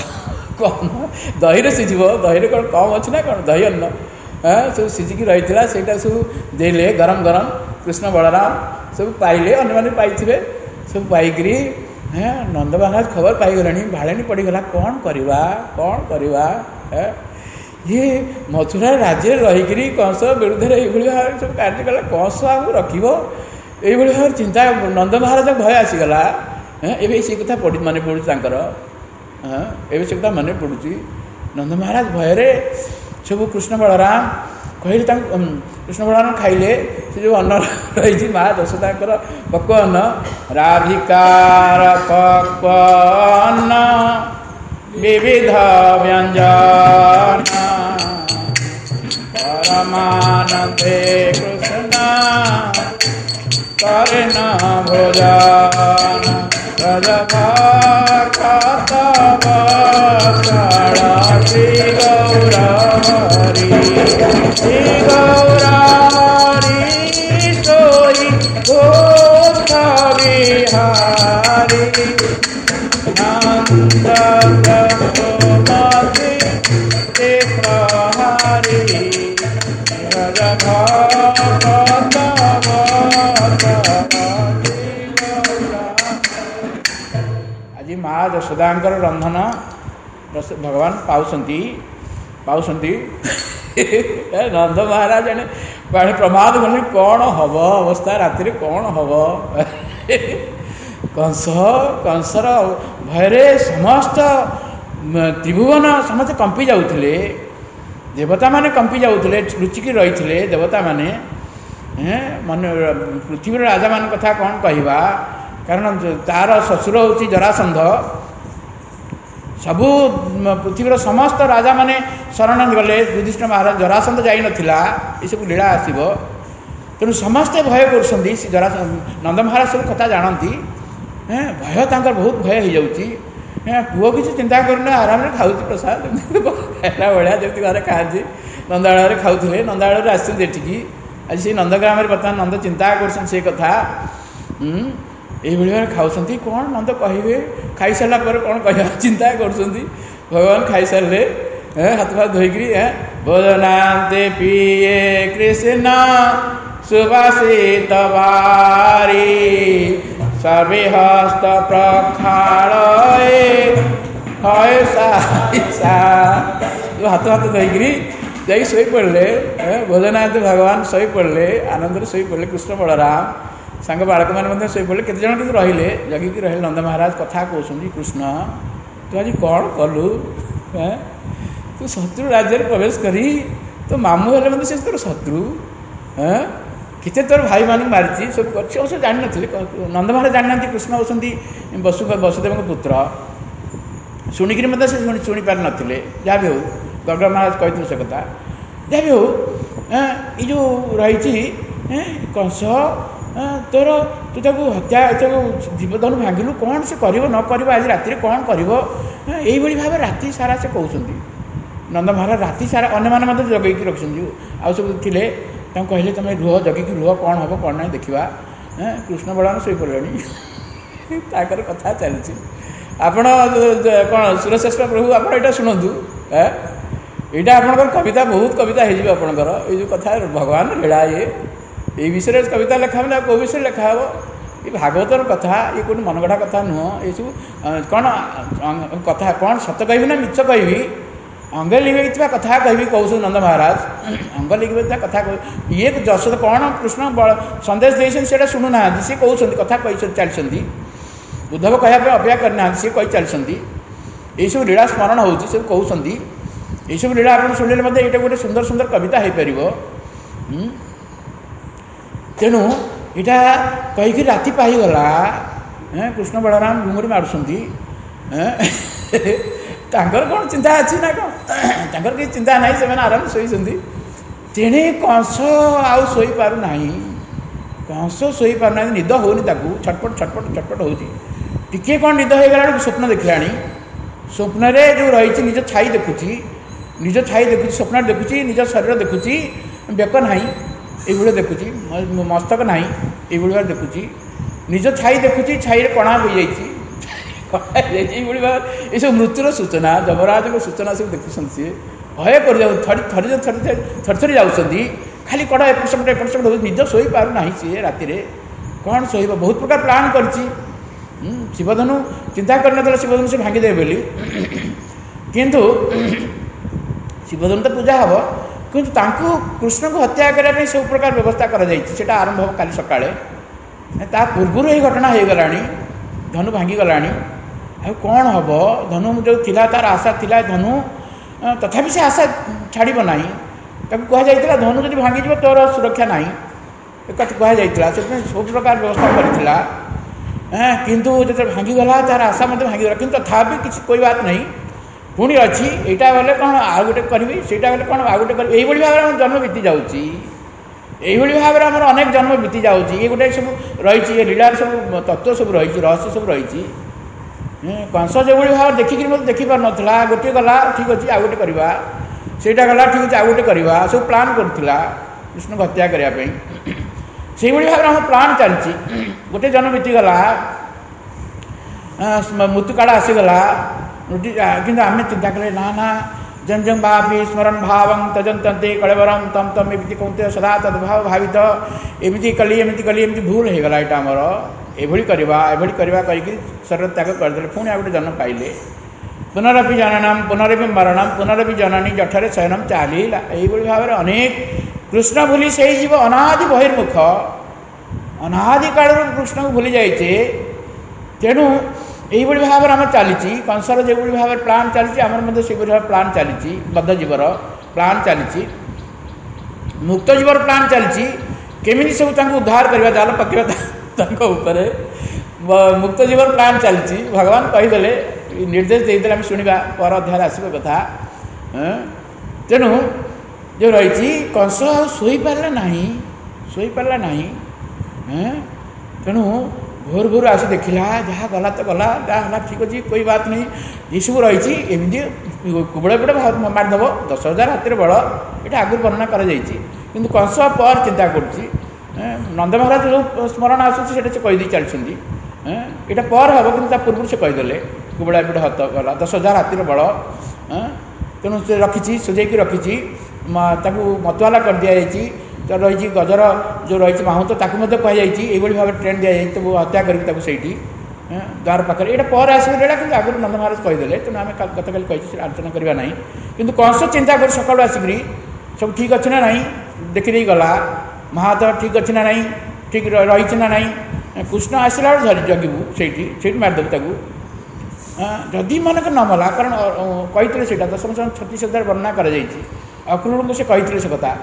ଦହିରେ ସିଝିବ, ଦହିରେ କ'ଣ କମ୍ ଅଛି ନା କ'ଣ, ଦହି ଅନ୍ନ ସବୁ ସିଝିକି ରହିଥିଲା। ସେଇଟା ସବୁ ଦେଲେ ଗରମ ଗରମ। କୃଷ୍ଣ ବଳରାମ ସବୁ ପାଇଲେ, ଅନ୍ୟମାନେ ପାଇଥିବେ। ସବୁ ପାଇକିରି ନନ୍ଦ ମହାରାଜ ଖବର ପାଇଗଲେଣି, ଭାଳେଣି ପଡ଼ିଗଲା। କ'ଣ କରିବା, କ'ଣ କରିବା। ଇଏ ମଥୁରା ରାଜ୍ୟରେ ରହିକିରି କଂସ ବିରୁଦ୍ଧରେ ଏଇଭଳି ଭାବରେ ସବୁ କାର୍ଯ୍ୟ କଲା, କଂସ ଆମକୁ ରଖିବ, ଏଇଭଳି ଭାବରେ ଚିନ୍ତା। ନନ୍ଦ ମହାରାଜ ଭୟ ଆସିଗଲା। ଏବେ ସେ କଥା ପଡ଼ି ମନେ ପଡ଼ୁଛି ତାଙ୍କର। ଏବେ ସେ କଥା ମନେ ପଡ଼ୁଛି। ନନ୍ଦ ମହାରାଜ ଭୟରେ ସବୁ କୃଷ୍ଣ ବଳରାମ କହିଲେ, ତାଙ୍କୁ କୃଷ୍ଣ ବଳରାମ ଖାଇଲେ ସେ ଯେଉଁ ଅନ୍ନ ରହିଛି, ମା ଯଶୋଦାଙ୍କର ପକ୍ୱ ଅନ୍ନ, ରାଧିକାର ପକ୍ୱ ଅନ୍ନ ବିବିଧ ବ୍ୟଞ୍ଜନ ପରମାନନ୍ଦେ କୃଷ୍ଣ କରେନ ଭୋଜନ ରଜଭକ୍ତ ବତ୍ସଳ ଶ୍ରୀ ଗୌର ହରି, ଶ୍ରୀ ଗୌର ହରି ସୋଇ ଗୋଷ୍ଠ ବିହାରୀ ନନ୍ଦ ଯଶୋମତି ପ୍ରହରି ରଜଭକ୍ତ ଆଜି ମା ଯଶୋଦାଙ୍କର ରନ୍ଧନ ଭଗବାନ ପାଉଛନ୍ତି ପାଉଛନ୍ତି ନନ୍ଦ ମହାରାଜ ଜଣେ ପ୍ରମାଦ କଲେ, କ'ଣ ହେବ ଅବସ୍ଥା, ରାତିରେ କ'ଣ ହେବ। କଂସ କଂସର ଭୟରେ ସମସ୍ତ त्रिभुवन समस्ते कंपी जाऊले, देवता माने कंपी जाऊले, लुचिकी रही देवता माने मन पृथ्वी राजा मान कथा कौन कहवा, कारण तार शशुर हूँ जरासंध, सबू पृथ्वीर समस्त राजा माने शरण गले, युधिष्ठिर महाराज जरासंध जाई नथिला, ये सब लीला आसब, तेणु समस्ते भय कर जरा नंद महाराज सब कथा जानती, भय तांकर बहुत भय हो जाऊँगी, पुओ किसी चिंता करना आराम से खाऊ प्रसाद खाला भाया जमी घरे खाती नंदाड़ खाऊे नंदाड़ आसती आज से नंदग्राम बर्तमान नंद चिंता कर से कथा ये भाव खाऊँ कौन नंद कहे खाई सारा पर कौन कह चिंता कर भगवान खाई सारे हाथ फाथ धोईक भोजनाते पिए कृष्ण सुभाषित बारी सर्वे हस्त प्रखाड़ हाथ हाथ धोईक जा शोई पड़े भोजनाथ भगवान शोई पड़े आनंद शोई पड़े कृष्ण बलराम सांग बाड़क मैंने शोई पड़े केते जन कि रहिले जगिकी रहे नंद महाराज कथा कहते कृष्ण तू आज कौन कलु तू शत्रु राज्य प्रवेश करी तो मामू हेले मतलब से तोर शत्रु कितने तोर भाई मान मारी सब कर जान नी नंद महाराज जाना कृष्ण होती वसु वसुदेव पुत्र शुणिक मतलब से शुणी पार नथिले जहाँ भी हो गगड़ महाराज कहते से कथा जहाँ भी हो ये जो रही कंस तोर तू ताको हत्या जीवधनु भांगिलु कौन से कर न कर आज राति कौन कर भाव राति सारा से कहते नंद महाराज राति सारा अन्य मैंने जगैकी रखिंट आउ सब थे कहले तुम रुह जगिकी रुह कौन हम कौन ना देखा कृष्ण बलराम शोई पड़े ताकर कथा चलती आपण कौन सुरश्रेष्ठ प्रभु आप शुणु यहाँ आपंकर कविता बहुत कविता होकर ये कथा भगवान लीला ये ये विषय कविता लिखा मैंने कौ विषय लिखा हे ये भागवतर कथा ये कौन मनगढ़ा कथा नुह ये सब कौन कथा कौन सत कह ना मिछ कहि अंग लिखा कथा कहि कौश नंद महाराज अंग लिखा कथा कह ये जशोद कौन कृष्ण संदेश देते शुणुना सी कहते कथा कही चलती उद्धव कहवाई अपेक्षा करना सी कही चलती ये सब लीला स्मरण हो सब कहते ये सब लीला आप शुणिले मतलब ये गोटे सुंदर सुंदर कविता हो पार तेणु यहाँ कहीकि राति पाईगला कृष्ण बलराम घुंगुरी मारुंट कौन चिंता अच्छी ना कौन किसी चिंता ना से आराम शोई तेणे कंस आउ शोई पार ना कंस शोई पार ना निद होनी छटपट छटपट छटपट हो टिके कौन निद हो गला स्वप्न देखला स्वप्न जो रही निज छाई देखुची निज छाई देखुची स्वप्न देखुची निज शरीर देखुची बेक ना ये देखुची मस्तक ना ये भाव देखुची निज छाई देखुची छाई कणा हो ये सब मृत्युर सूचना जमराज को सूचना सब देखुं सी भय कर थरी थरी थरी जाऊँगी खाली कड़ा एपट सेपट एपट सेपट हो निज शोई पार ना सी राति कौन शोब बहुत प्रकार प्लां कर शिवधनु चिंता कर शिवधनु से भांगीदे बोली किंतु शिवधनु तो पूजा हम किंतु तांको कृष्ण को हत्या करने सब प्रकार व्यवस्था कर आरंभ हम काली सकाळे ता पूर्व ये घटना हो गला धनु भांगी गला आ कौन हम धनु जो थिला तार आशा थिला धनु तथापि से आशा छाड़ब ना कहुला धनु जब भांगी तोर सुरक्षा ना एक कहुला सब प्रकार व्यवस्था करथिला किंतु जो भांगीगला तार आशा मत भांगीगला कि तथापि किसी कोई बात नहीं पुणी अच्छी यहाँ गले कौन आउ गोटे करी से गले कौन आउ गोटे करी भाव में जन्म बीती जाऊँगी यही भाव में अनेक जन्म बीती जाऊँगी ये गोटे सब रही लीला सब तत्व सब रही रहस्य सब रही कंस जो भाव देखिक मत देखिपार नाला गोटे गला ठीक अच्छे आउ गोटे करवा से गला ठीक अच्छे आउ गोटे करवा सब प्लां करूला कृष्ण को हत्या करने से भाव में प्लां चलती गोटे जन्म बीतीगला मृत्युकाल आसीगला कि आम चिंता कले ना ना जन जन भावी स्मरण भाव तजंते कलेवरम तम तम एमती कहते सदा तद्भाव भावित एमती कली एमती कली एमती भूल हो गला यहाँ आमर एभली करवा एभली करवा कहीकि शरीर त्याग करदे पुणी आ गए जन्म पाइले पुनरपि जननम पुनरपि मरणम पुनरपि जननी जठरे शयनम चलीला यही भाव में अनेक कृष्ण भूली से जीव अनादि बहिर्मुख अनादि काल कृष्ण को भूली जाइए तेणु এইভাবে ভাବରେ আমার চালিছি কଂସର যেভাবে ভাବରେ প্ଲାନ୍ ଚାଲିଛି ଆମର ମଧ୍ୟ ସେଭଳି ଭାବରେ ପ୍ଲାନ୍ ଚାଲିଛି ବଦ୍ଧ ଜୀବର ପ୍ଲାନ୍ ଚାଲିଛି ମୁକ୍ତ ଜୀବର ପ୍ଲାନ୍ ଚାଲିଛି କେମିତି ସବୁ ତାଙ୍କୁ ଉଦ୍ଧାର କରିବା ଜାଲ ପକେଇବା ତାଙ୍କ ଉପରେ ମୁକ୍ତ ଜୀବର ପ୍ଲାନ୍ ଚାଲିଛି ଭଗବାନ କହିଦେଲେ ନିର୍ଦ୍ଦେଶ ଦେଇଦେଲେ ଆମେ ଶୁଣିବା ପର ଅଧ୍ୟାୟରେ ଆସିବ କଥା ତେଣୁ ଯେଉଁ ରହିଛି କଂସ ଆଉ ଶୋଇପାରିଲା ନାହିଁ ଶୋଇପାରିଲା ନାହିଁ ତେଣୁ ଭୋର ଭୋର ଆସି ଦେଖିଲା ଯାହା ଗଲା ତ ଗଲା ଯାହା ହେଲା ଠିକ୍ ଅଛି କୋଇ ବାତ ନାହିଁ ଏସବୁ ରହିଛି ଏମିତି କୁବଳେ କୁବଳେ ମାରିଦେବ ଦଶ ହଜାର ହାତୀର ବଳ ଏଇଟା ଆଗରୁ ବର୍ଣ୍ଣନା କରାଯାଇଛି କିନ୍ତୁ କଂସ ପରେ ଚିନ୍ତା କରୁଛି ନନ୍ଦ ମହାରାଜ ଯେଉଁ ସ୍ମରଣ ଆସୁଛି ସେଇଟା ସେ କହିଦେଇ ଚାଲିଛନ୍ତି ଏଇଟା ପରେ ହେବ କିନ୍ତୁ ତା ପୂର୍ବରୁ ସେ କହିଦେଲେ କୁବଳେ ଏପଟେ ହତ ଗଲା ଦଶ ହଜାର ହାତୀର ବଳ ତେଣୁ ସେ ରଖିଛି ସଜାଇକି ରଖିଛି ତାକୁ ମତୁଆଲା କରିଦିଆଯାଇଛି ରହିଛି ଗଜର ଯେଉଁ ରହିଛି ମାହୁନ୍ତ ତାକୁ ମଧ୍ୟ କୁହାଯାଇଛି ଏଇଭଳି ଭାବରେ ଟ୍ରେନ୍ ଦିଆଯାଇଛି ତାକୁ ହତ୍ୟା କରିକି ତାକୁ ସେଇଠି ଦ୍ୱାର ପାଖରେ ଏଇଟା ପରେ ଆସିବ ଏଇଟା କିନ୍ତୁ ଆଗରୁ ନନ୍ଦ ମହାରାଜ କହିଦେଲେ ତେଣୁ ଆମେ ଗତକାଲି କହିଛୁ ସେଟା ଆଲୋଚନା କରିବା ନାହିଁ କିନ୍ତୁ କଂସ ଚିନ୍ତା କରି ସକାଳୁ ଆସିକରି ସବୁ ଠିକ୍ ଅଛି ନା ନାହିଁ ଦେଖିଦେଇ ଗଲା ମହାତ ଠିକ୍ ଅଛି ନା ନାହିଁ ଠିକ୍ ରହିଛି ନା ନାହିଁ କୃଷ୍ଣ ଆସିଲା ବେଳେ ଧରି ଜଗିବୁ ସେଇଠି ସେଇଠି ମାରିଦେବୁ ତାକୁ ଯଦି ମନେକ ନ ମଲା କାରଣ କହିଥିଲେ ସେଇଟା ଦଶମ ଛତିଶ ହଜାର ବର୍ଣ୍ଣନା କରାଯାଇଛି ଅକ୍ରୁରଙ୍କୁ ସେ କହିଥିଲେ ସେ କଥା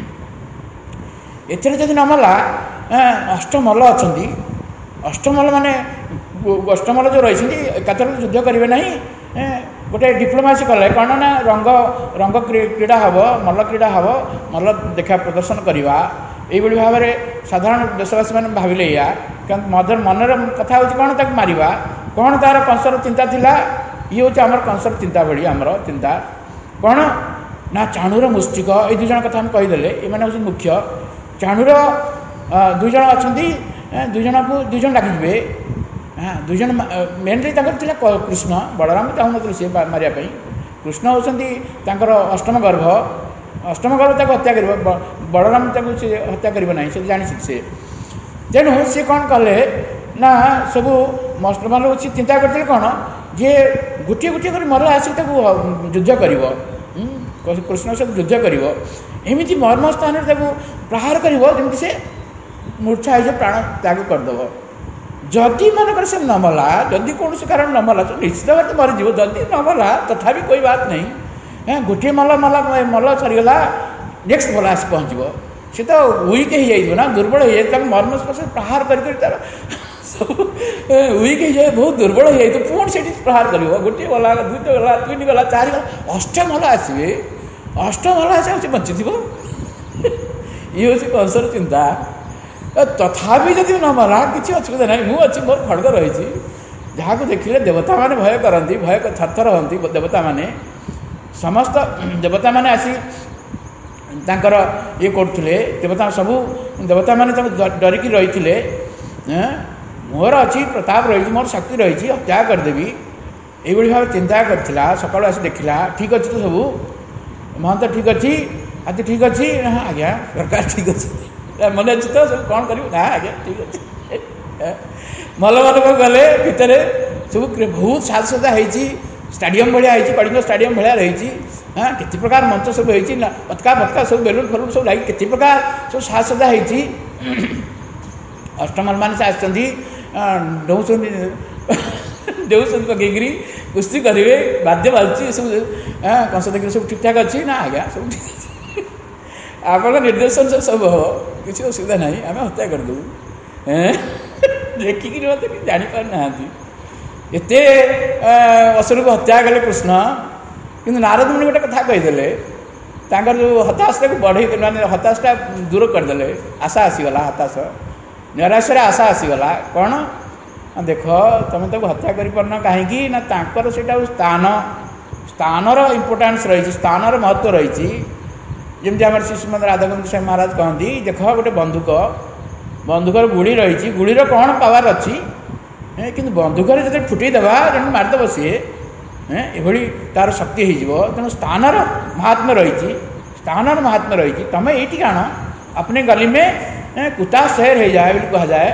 ଏଥିରେ ଯଦି ନ ମଲା ଅଷ୍ଟମଲ୍ଲ ଅଛନ୍ତି ଅଷ୍ଟମଲ୍ଲ ମାନେ ଅଷ୍ଟମଲ୍ଲ ଯେଉଁ ରହିଛନ୍ତି ଏକାଥରେ ଯୁଦ୍ଧ କରିବେ ନାହିଁ ଗୋଟେ ଡିପ୍ଲୋମାସି କଲେ କ'ଣ ନା ରଙ୍ଗ ରଙ୍ଗ କ୍ରୀଡ଼ା ହେବ ମଲ୍ଲ କ୍ରୀଡ଼ା ହେବ ମଲ୍ଲ ଦେଖା ପ୍ରଦର୍ଶନ କରିବା ଏଇଭଳି ଭାବରେ ସାଧାରଣ ଦେଶବାସୀମାନେ ଭାବିଲେ ଏଇଆ କିନ୍ତୁ ମନର କଥା ହେଉଛି କ'ଣ ତାକୁ ମାରିବା କ'ଣ ତା'ର କଂସର ଚିନ୍ତା ଥିଲା ଇଏ ହେଉଛି ଆମର କଂସର ଚିନ୍ତା ଭଳି ଆମର ଚିନ୍ତା କ'ଣ ନା ଚାଣୁର ମୁଷ୍ଟିକ ଏଇ ଦୁଇ ଜଣ କଥା ଆମେ କହିଦେଲେ ଏମାନେ ହେଉଛନ୍ତି ମୁଖ୍ୟ ଚାଣୁର ଦୁଇ ଜଣ ଅଛନ୍ତି ଦୁଇ ଜଣକୁ ଦୁଇ ଜଣ ଡାକିଯିବେ ଦୁଇ ଜଣ ମେନ୍ଲି ତାଙ୍କର ଥିଲା କୃଷ୍ଣ ବଳରାମ ଚାହୁଁନଥିଲେ ସିଏ ମାରିବା ପାଇଁ କୃଷ୍ଣ ହେଉଛନ୍ତି ତାଙ୍କର ଅଷ୍ଟମ ଗର୍ଭ ଅଷ୍ଟମ ଗର୍ଭ ତାକୁ ହତ୍ୟା କରିବ ବଳରାମ ତାକୁ ସେ ହତ୍ୟା କରିବ ନାହିଁ ସେ ଜାଣିଛି ସେ ତେଣୁ ସେ କ'ଣ କଲେ ନା ସବୁ ମଷ୍ଟମାନ ହେଉଛି ଚିନ୍ତା କରିଥିଲେ କ'ଣ ଯେ ଗୋଟିଏ ଗୋଟିଏ କରି ମଲ୍ଲ ଆସିକି ତାକୁ ଯୁଦ୍ଧ କରିବ କୃଷ୍ଣ ସହିତ ଯୁଦ୍ଧ କରିବ ଏମିତି ମର୍ମ ସ୍ଥାନରେ ତାକୁ ପ୍ରହାର କରିବ ଯେମିତି ସେ ମୂର୍ଚ୍ଛା ହେଇଯିବ ପ୍ରାଣ ତ୍ୟାଗ କରିଦେବ ଯଦି ମନେକର ସେ ନ ମଲା ଯଦି କୌଣସି କାରଣ ନ ମଲା ନିଶ୍ଚିତ ଭାବରେ ମରିଯିବ ଯଦି ନ ମଲା ତଥାପି କୋଇ ବାତ ନାହିଁ ଗୋଟିଏ ମଲ୍ଲ ମଲା ମଲ୍ଲ ସରିଗଲା ନେକ୍ସଟ ମଲ୍ଲ ଆସି ପହଞ୍ଚିବ ସେ ତ ୱିକ୍ ହେଇଯାଇଥିବ ନା ଦୁର୍ବଳ ହେଇଯାଇଥିବ ତାକୁ ମର୍ମ ସ୍ପର୍ଶ ପ୍ରହାର କରି କରି ତାର ସବୁ ୱିକ୍ ହେଇଯାଏ ବହୁତ ଦୁର୍ବଳ ହେଇଯାଇଥିବ ପୁଣି ସେଠି ପ୍ରହାର କରିବ ଗୋଟିଏ ଗଲା ଦୁଇଟି ଗଲା ତିନି ଗଲା ଚାରି ଗଲା ଅଷ୍ଟମଲ୍ଲ ଆସିବେ ଅଷ୍ଟମଲ୍ଲ ଆସି ଆଉ ସେ ବଞ୍ଚିଥିବ ଇଏ ହେଉଛି କଂସର ଚିନ୍ତା ତଥାପି ଯଦି ନ ମଲା କିଛି ଅସୁବିଧା ନାହିଁ ମୁଁ ଅଛି ମୋର ଖଡ଼ଗ ରହିଛି ଯାହାକୁ ଦେଖିଲେ ଦେବତାମାନେ ଭୟ କରନ୍ତି ଭୟ ଥରଥର ହୁଅନ୍ତି ଦେବତାମାନେ ସମସ୍ତ ଦେବତାମାନେ ଆସି ତାଙ୍କର ଇଏ କରୁଥିଲେ ଦେବତା ସବୁ ଦେବତାମାନେ ତାଙ୍କୁ ଡରିକି ରହିଥିଲେ ମୋର ଅଛି ପ୍ରତାପ ରହିଛି ମୋର ଶକ୍ତି ରହିଛି ହତ୍ୟା କରିଦେବି ଏଇଭଳି ଭାବେ ଚିନ୍ତା କରିଥିଲା ସକାଳୁ ଆସି ଦେଖିଲା ଠିକ୍ ଅଛି ତ ସବୁ ମହନ୍ତ ଠିକ୍ ଅଛି ହାତୀ ଠିକ୍ ଅଛି ହଁ ଆଜ୍ଞା ସରକାର ଠିକ୍ ଅଛି ମନେ ଅଛି ତ ସବୁ କ'ଣ କରିବୁ ନା ଆଜ୍ଞା ଠିକ୍ ଅଛି ମଲ୍ଲ ମାନଙ୍କ ଗଲେ ଭିତରେ ସବୁ ବହୁତ ସାଜସଜା ହେଇଛି ଷ୍ଟାଡ଼ିୟମ୍ ଭଳିଆ ହେଇଛି କଳିଙ୍ଗ ଷ୍ଟାଡ଼ିୟମ୍ ଭଳିଆ ରହିଛି ହଁ କେତେ ପ୍ରକାର ମଞ୍ଚ ସବୁ ହେଇଛି ପତକା ପତକା ସବୁ ବେଲୁନ ଫେଲୁନ ସବୁ ଲାଗି କେତେ ପ୍ରକାର ସବୁ ସାଜସଜା ହେଇଛି ଅଷ୍ଟମଲ୍ଲ ମାନେ ଆସିଛନ୍ତି ଡେଉଁଛନ୍ତି ଡେଉଁଛନ୍ତି ପକେଇକିରି କୁସ୍ତି କରିବେ ବାଦ୍ୟ ବାଜୁଛି ଏସବୁ କଂସ ଦେଖିଲେ ସବୁ ଠିକ୍ଠାକ୍ ଅଛି ନା ଆଜ୍ଞା ସବୁ ଠିକ୍ ଅଛି ଆପଣଙ୍କ ନିର୍ଦ୍ଦେଶନ ସବୁ ହେବ କିଛି ଅସୁବିଧା ନାହିଁ ଆମେ ହତ୍ୟା କରିଦେବୁ ଦେଖିକିରି ମୋତେ କିଛି ଜାଣିପାରୁନାହାନ୍ତି ଏତେ ଅସୁରକୁ ହତ୍ୟା କଲେ କୃଷ୍ଣ କିନ୍ତୁ ନାରଦ ମୁନି ଗୋଟେ କଥା କହିଦେଲେ ତାଙ୍କର ଯେଉଁ ହତାଶଟାକୁ ବଢ଼େଇ ମାନେ ହତାଶଟା ଦୂର କରିଦେଲେ ଆଶା ଆସିଗଲା ହତାଶ ନିରାଶରେ ଆଶା ଆସିଗଲା କ'ଣ ଦେଖ ତୁମେ ତାକୁ ହତ୍ୟା କରିପାରୁନ କାହିଁକି ନା ତାଙ୍କର ସେଇଟା ସ୍ଥାନ ସ୍ଥାନର ଇମ୍ପୋର୍ଟାନ୍ସ ରହିଛି ସ୍ଥାନର ମହତ୍ତ୍ୱ ରହିଛି ଯେମିତି ଆମର ଶ୍ରୀମଦ ରାଧାଗୋବିନ୍ଦ ସ୍ୱାମୀ ମହାରାଜ କହନ୍ତି ଦେଖ ଗୋଟେ ବନ୍ଧୁକ ବନ୍ଧୁକର ଗୁଳି ରହିଛି ଗୁଳିର କ'ଣ ପାୱାର ଅଛି କିନ୍ତୁ ବନ୍ଧୁକରେ ଯେତେବେଳେ ଫୁଟେଇ ଦେବା ଜଣେ ମାରିଦେବ ସିଏ ଏଭଳି ତା'ର ଶକ୍ତି ହେଇଯିବ ତେଣୁ ସ୍ଥାନର ମହାତ୍ମ୍ୟ ରହିଛି ସ୍ଥାନର ମହାତ୍ମ୍ୟ ରହିଛି ତୁମେ ଏଇଠିକି ଆଣ अपने गली में कुत्ता शहर हो जाए बोली कहुए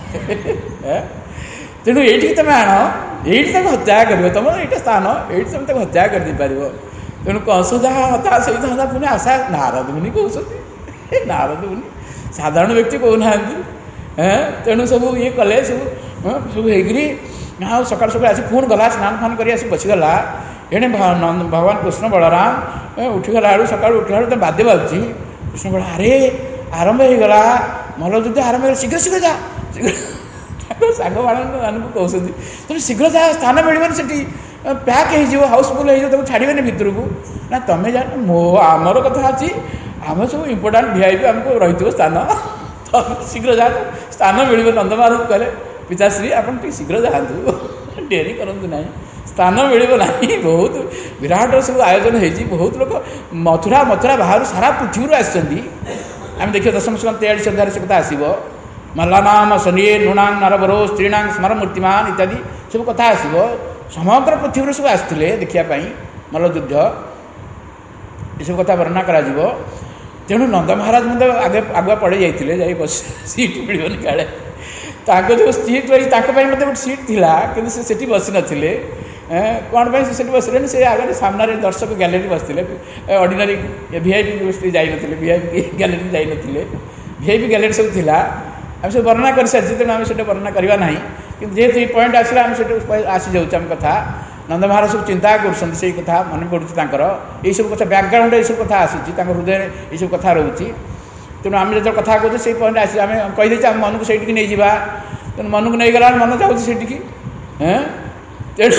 तेणु ये तुम आण ये हत्या कर तुम ये स्थान ये तुम हत्या कर दे पार तेणु कंस जहाँ हताश होता था पुणी आशा नारद मुनि कहते नारद मुनि साधारण व्यक्ति कहना तेणु सब ये कले सब सब होगी ନା ଆଉ ସକାଳୁ ସକାଳୁ ଆସି ପୁଣି ଗଲା ସ୍ନାନ ଫାନ କରି ଆସି ବସିଗଲା। ଏଣେ ଭଗବାନ କୃଷ୍ଣ ବଳରାମ ଉଠିଗଲା ବେଳୁ ସକାଳୁ ଉଠିଲା ବେଳୁ ତ ବାଦ୍ୟ ବାଜୁଛି। କୃଷ୍ଣ ବଳ ଆରେ ଆରମ୍ଭ ହେଇଗଲା, ମଲ୍ଲଯୁଦ୍ଧ ଆରମ୍ଭ ହେଇଗଲା, ଶୀଘ୍ର ଶୀଘ୍ର ଯା ଶୀଘ୍ର। ତାଙ୍କ ସାଙ୍ଗମାନଙ୍କୁ କହୁଛନ୍ତି ତୁମେ ଶୀଘ୍ର ଯା, ସ୍ଥାନ ମିଳିବନି ସେଠି, ପ୍ୟାକ୍ ହେଇଯିବ, ହାଉସଫୁଲ୍ ହେଇଯିବ, ତାକୁ ଛାଡ଼ିବେନି ଭିତରକୁ। ନା ତମେ ଜାଣ ମୋ ଆମର କଥା ଅଛି, ଆମେ ସବୁ ଇମ୍ପୋର୍ଟାଣ୍ଟ ଭିଆଇପି, ଆମକୁ ରହିଥିବ ସ୍ଥାନ, ତମେ ଶୀଘ୍ର ଯାଆନ୍ତୁ, ସ୍ଥାନ ମିଳିବ। ନନ୍ଦମହାରାଜ କହିଲେ ପିତାଶ୍ରୀ ଆପଣ ଟିକେ ଶୀଘ୍ର ଯାଆନ୍ତୁ, ଡେରି କରନ୍ତୁ ନାହିଁ, ସ୍ଥାନ ମିଳିବ ନାହିଁ। ବହୁତ ବିରାଟ ସବୁ ଆୟୋଜନ ହେଇଛି, ବହୁତ ଲୋକ ମଥୁରା ମଥୁରା ବାହାରୁ ସାରା ପୃଥିବୀରୁ ଆସିଛନ୍ତି। ଆମେ ଦେଖିବା ଦଶମ ସ୍କନ୍ଧ ତେୟାଳିଶ ଅଧ୍ୟାୟରେ ସେ କଥା ଆସିବ। ମଲ୍ଲାନାମ ଶନିଏ ନୃଣାଂ ନରବରୋ ସ୍ତ୍ରୀଣାଂ ସ୍ମର ମୂର୍ତ୍ତିମାନ ଇତ୍ୟାଦି ସବୁ କଥା ଆସିବ। ସମଗ୍ର ପୃଥିବୀରୁ ସବୁ ଆସିଥିଲେ ଦେଖିବା ପାଇଁ ମଲ୍ଲଯୁଦ୍ଧ, ଏସବୁ କଥା ବର୍ଣ୍ଣନା କରାଯିବ। ତେଣୁ ନନ୍ଦ ମହାରାଜ ମଧ୍ୟ ଆଗେ ଆଗୁଆ ପଳେଇ ଯାଇଥିଲେ, ଯାଇ ବସି ସିଟ୍ ମିଳିବନି କାଳେ। ତାଙ୍କ ଯେଉଁ ସିଟ୍ ରହି ତାଙ୍କ ପାଇଁ ମଧ୍ୟ ଗୋଟେ ସିଟ୍ ଥିଲା, କିନ୍ତୁ ସେ ସେଠି ବସିନଥିଲେ। କ'ଣ ପାଇଁ ସେ ସେଠି ବସିଲେନି? ସେ ଆଗରେ ସାମ୍ନାରେ ଦର୍ଶକ ଗ୍ୟାଲେରୀ ବସିଥିଲେ, ଅର୍ଡ଼ିନାରୀ ଭିଆଇପି ଯାଇନଥିଲେ, ଭିଆଇପି ଗ୍ୟାଲେରୀ ଯାଇନଥିଲେ, ଭିଆଇପି ଗ୍ୟାଲେରୀ ସବୁ ଥିଲା। ଆମେ ସବୁ ବର୍ଣ୍ଣନା କରିସାରିଛୁ, ତେଣୁ ଆମେ ସେଇଟା ବର୍ଣ୍ଣନା କରିବା ନାହିଁ। କିନ୍ତୁ ଯେହେତୁ ଏଇ ପଏଣ୍ଟ ଆସିଲା, ଆମେ ସେଠୁ ଆସିଯାଉଛି ଆମ କଥା। ନନ୍ଦ ମହାରାଜ ସବୁ ଚିନ୍ତା କରୁଛନ୍ତି, ସେଇ କଥା ମନେ ପଡ଼ୁଛି ତାଙ୍କର, ଏଇସବୁ କଥା ବ୍ୟାକଗ୍ରାଉଣ୍ଡ ଏଇସବୁ କଥା ଆସୁଛି, ତାଙ୍କ ହୃଦୟରେ ଏଇସବୁ କଥା ରହୁଛି। ତେଣୁ ଆମେ ଯେତେବେଳେ କଥା କହୁଛୁ ସେଇ ପଏଣ୍ଟ ଆସିଛି, ଆମେ କହିଦେଇଛୁ ଆମ ମନକୁ ସେଇଠିକି ନେଇଯିବା। ତେଣୁ ମନକୁ ନେଇଗଲା ମନ ଯାଉଛି ସେଇଠିକି। ହେଁ ତେଣୁ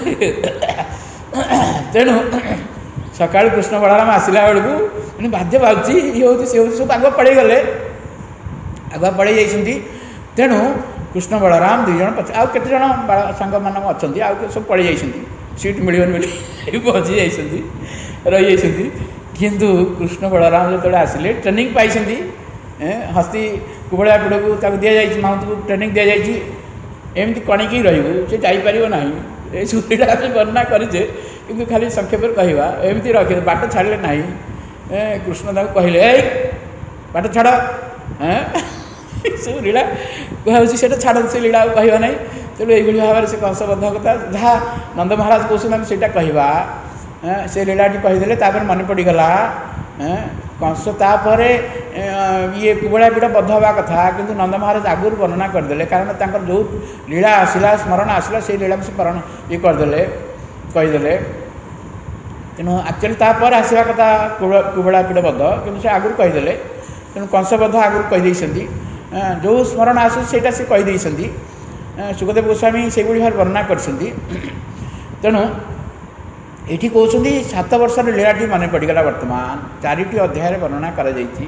ତେଣୁ ସକାଳୁ କୃଷ୍ଣ ବଳରାମ ଆସିଲା ବେଳକୁ ମାନେ ବାଦ୍ୟ ବାଜୁଛି, ଇଏ ହେଉଛି ସିଏ ହେଉଛି, ସବୁ ଆଗୁଆ ପଳେଇ ଗଲେ, ଆଗୁଆ ପଳେଇ ଯାଇଛନ୍ତି। ତେଣୁ କୃଷ୍ଣ ବଳରାମ ଦୁଇ ଜଣ ପଛ, ଆଉ କେତେ ଜଣ ସାଙ୍ଗମାନଙ୍କ ଅଛନ୍ତି, ଆଉ ସବୁ ପଳେଇ ଯାଇଛନ୍ତି, ସିଟ୍ ମିଳିବନି ବୋଲି ବସି ଯାଇଛନ୍ତି, ରହିଯାଇଛନ୍ତି। କିନ୍ତୁ କୃଷ୍ଣ ବଳରାମ ଯେତେବେଳେ ଆସିଲେ, ଟ୍ରେନିଂ ପାଇଛନ୍ତି, ହସ୍ତି କୁବଳିଆ ପିଢ଼କୁ ତାକୁ ଦିଆଯାଇଛି, ମାଉଁତକୁ ଟ୍ରେନିଂ ଦିଆଯାଇଛି, ଏମିତି କଣିକି ରହିବୁ, ସେ ଯାଇପାରିବ ନାହିଁ। ଏଇ ସୁବିଧା ଆମେ ବର୍ଣ୍ଣନା କରିଛେ, କିନ୍ତୁ ଖାଲି ସଂକ୍ଷେପରେ କହିବା, ଏମିତି ରଖି ବାଟ ଛାଡ଼ିଲେ ନାହିଁ। କୃଷ୍ଣ ତାକୁ କହିଲେ ଏଇ ବାଟ ଛାଡ଼, ହେଁ ସବୁ ଲୀଳା କୁହାଯାଉଛି, ସେଇଟା ଛାଡ଼ନ୍ତୁ, ସେ ଲୀଳା ଆଉ କହିବା ନାହିଁ। ତେଣୁ ଏଇଭଳି ଭାବରେ ସେ କଂସବଦ୍ଧ କଥା ଯାହା ନନ୍ଦ ମହାରାଜ କହୁଛନ୍ତି ଆମେ ସେଇଟା କହିବା। ସେ ଲୀଳାଟି କହିଦେଲେ, ତାପରେ ମନେ ପଡ଼ିଗଲା କଂସ ତାପରେ ଇଏ କୁବଳା ପିଢ଼ ବଦ୍ଧ ହେବା କଥା, କିନ୍ତୁ ନନ୍ଦ ମହାରାଜ ଆଗରୁ ବର୍ଣ୍ଣନା କରିଦେଲେ, କାରଣ ତାଙ୍କର ଯେଉଁ ଲୀଳା ଆସିଲା, ସ୍ମରଣ ଆସିଲା, ସେଇ ଲୀଳାକୁ ସେ ବରଣ ଇଏ କରିଦେଲେ, କହିଦେଲେ। ତେଣୁ ଆକ୍ଚୁଆଲି ତାପରେ ଆସିବା କଥା କୁବଳା ପିଢ଼ ବଦ୍ଧ, କିନ୍ତୁ ସେ ଆଗରୁ କହିଦେଲେ। ତେଣୁ କଂସବଦ୍ଧ ଆଗରୁ କହିଦେଇଛନ୍ତି, ଯେଉଁ ସ୍ମରଣ ଆସୁଛି ସେଇଟା ସେ କହିଦେଇଛନ୍ତି। ସୁଖଦେବ ଗୋସ୍ୱାମୀ ସେଇଭଳି ଭାବରେ ବର୍ଣ୍ଣନା କରିଛନ୍ତି। ତେଣୁ ଏଠି କହୁଛନ୍ତି ସାତ ବର୍ଷର ଲୀଳାଟି ମନେ ପଡ଼ିଗଲା। ବର୍ତ୍ତମାନ ଚାରିଟି ଅଧ୍ୟାୟରେ ବର୍ଣ୍ଣନା କରାଯାଇଛି।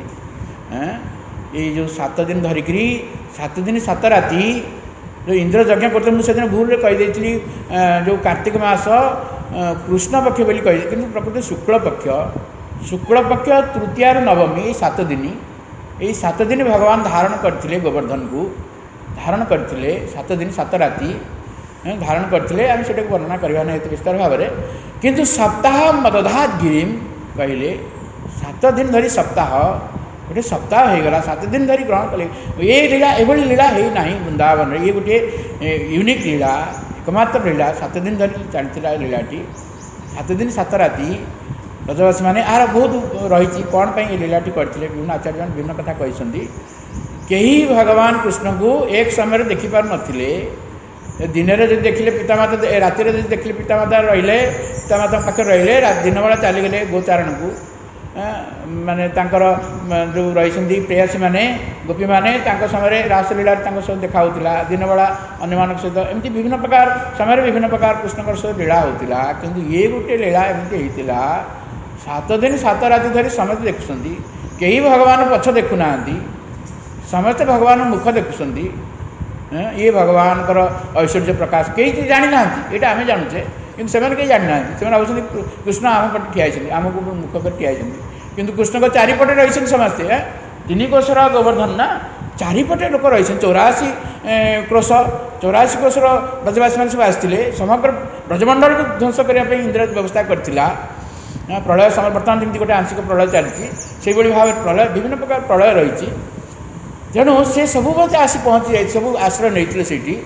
ଏଇ ଯେଉଁ ସାତ ଦିନ ଧରିକିରି, ସାତ ଦିନ ସାତ ରାତି ଯେଉଁ ଇନ୍ଦ୍ର ଯଜ୍ଞ କରୁଥିଲେ, ମୁଁ ସେଦିନ ଭୁଲରେ କହିଦେଇଥିଲି ଯେଉଁ କାର୍ତ୍ତିକ ମାସ କୃଷ୍ଣ ପକ୍ଷ ବୋଲି କହିଥିଲି, କିନ୍ତୁ ପ୍ରକୃତ ଶୁକ୍ଳପକ୍ଷ, ଶୁକ୍ଳପକ୍ଷ ତୃତୀୟାରୁ ନବମୀ, ଏଇ ସାତ ଦିନ, ଏଇ ସାତ ଦିନ ଭଗବାନ ଧାରଣ କରିଥିଲେ, ଗୋବର୍ଦ୍ଧନକୁ ଧାରଣ କରିଥିଲେ, ସାତ ଦିନ ସାତ ରାତି ଧାରଣ କରିଥିଲେ। ଆମେ ସେଟାକୁ ବର୍ଣ୍ଣନା କରିବା ନାହିଁ ଏତେ ବିସ୍ତାର ଭାବରେ। କିନ୍ତୁ ସପ୍ତାହ ମଦଧାତ୍ ଗିରିମ୍ କହିଲେ, ସାତ ଦିନ ଧରି ସପ୍ତାହ, ଗୋଟେ ସପ୍ତାହ ହେଇଗଲା, ସାତ ଦିନ ଧରି ଗ୍ରହଣ କଲେ। ଏ ଲୀଳା ଏଭଳି ଲୀଳା ହେଇନାହିଁ ବୃନ୍ଦାବନରେ, ଇଏ ଗୋଟିଏ ୟୁନିକ୍ ଲୀଳା, ଏକମାତ୍ର ଲୀଳା, ସାତ ଦିନ ଧରି ଚାଲିଥିଲା ଏ ଲୀଳାଟି, ସାତ ଦିନ ସାତ ରାତି। ବ୍ରଜବାସୀମାନେ ଏହାର ବହୁତ ରହିଛି, କ'ଣ ପାଇଁ ଏ ଲୀଳାଟି କରିଥିଲେ, ବିଭିନ୍ନ ଆଚାର୍ଯ୍ୟମାନେ ବିଭିନ୍ନ କଥା କହିଛନ୍ତି। କେହି ଭଗବାନ କୃଷ୍ଣଙ୍କୁ ଏକ ସମୟରେ ଦେଖିପାରୁନଥିଲେ। ଦିନରେ ଯଦି ଦେଖିଲେ ପିତାମାତା, ରାତିରେ ଯଦି ଦେଖିଲେ ପିତାମାତା ରହିଲେ, ପିତାମାତାଙ୍କ ପାଖରେ ରହିଲେ, ଦିନବେଳା ଚାଲିଗଲେ ଗୋଚାରଣକୁ, ମାନେ ତାଙ୍କର ଯେଉଁ ରହିଛନ୍ତି ପ୍ରେୟସୀମାନେ, ଗୋପୀମାନେ, ତାଙ୍କ ସମୟରେ ରାସଲୀଳାରେ ତାଙ୍କ ସହିତ ଦେଖା ହେଉଥିଲା, ଦିନବେଳା ଅନ୍ୟମାନଙ୍କ ସହିତ, ଏମିତି ବିଭିନ୍ନ ପ୍ରକାର ସମୟରେ ବିଭିନ୍ନ ପ୍ରକାର କୃଷ୍ଣଙ୍କର ସହିତ ଲୀଳା ହେଉଥିଲା। କିନ୍ତୁ ଇଏ ଗୋଟିଏ ଲୀଳା ଏମିତି ହେଇଥିଲା, ସାତ ଦିନ ସାତ ରାତି ଧରି ସମସ୍ତେ ଦେଖୁଛନ୍ତି, କେହି ଭଗବାନ ପଛ ଦେଖୁନାହାନ୍ତି, ସମସ୍ତେ ଭଗବାନଙ୍କ ମୁଖ ଦେଖୁଛନ୍ତି। ଇଏ ଭଗବାନଙ୍କର ଐଶ୍ୱର୍ଯ୍ୟ ପ୍ରକାଶ କେହି ଜାଣିନାହାନ୍ତି, ଏଇଟା ଆମେ ଜାଣୁଛେ, କିନ୍ତୁ ସେମାନେ କେହି ଜାଣିନାହାନ୍ତି। ସେମାନେ ଭାବୁଛନ୍ତି କୃଷ୍ଣ ଆମ ପଟେ ଠିଆ ହେଇଛନ୍ତି, ଆମକୁ ମୁଖ କରି ଠିଆ ହେଇଛନ୍ତି, କିନ୍ତୁ କୃଷ୍ଣଙ୍କ ଚାରିପଟେ ରହିଛନ୍ତି ସମସ୍ତେ। ତିନି କୋଶର ଗୋବର୍ଦ୍ଧନ ନା, ଚାରିପଟେ ଲୋକ ରହିଛନ୍ତି, ଚଉରାଅଶୀ କ୍ରୋଶ, ଚଉରାଅଶୀ କ୍ରୋଶର ବ୍ରଜବାସୀମାନେ ସବୁ ଆସିଥିଲେ। ସମଗ୍ର ବ୍ରଜମଣ୍ଡଳକୁ ଧ୍ୱଂସ କରିବା ପାଇଁ ଇନ୍ଦ୍ର ବ୍ୟବସ୍ଥା କରିଥିଲା। ପ୍ରଳୟ ସମୟ ବର୍ତ୍ତମାନ ଯେମିତି ଗୋଟେ ଆଂଶିକ ପ୍ରଳୟ ଚାଲିଛି, ସେଇଭଳି ଭାବରେ ପ୍ରଳୟ, ବିଭିନ୍ନ ପ୍ରକାର ପ୍ରଳୟ ରହିଛି। ତେଣୁ ସେ ସବୁ ମଧ୍ୟ ଆସି ପହଞ୍ଚି ଯାଇଛି, ସବୁ ଆଶ୍ରୟ ନେଇଥିଲେ ସେଇଠି।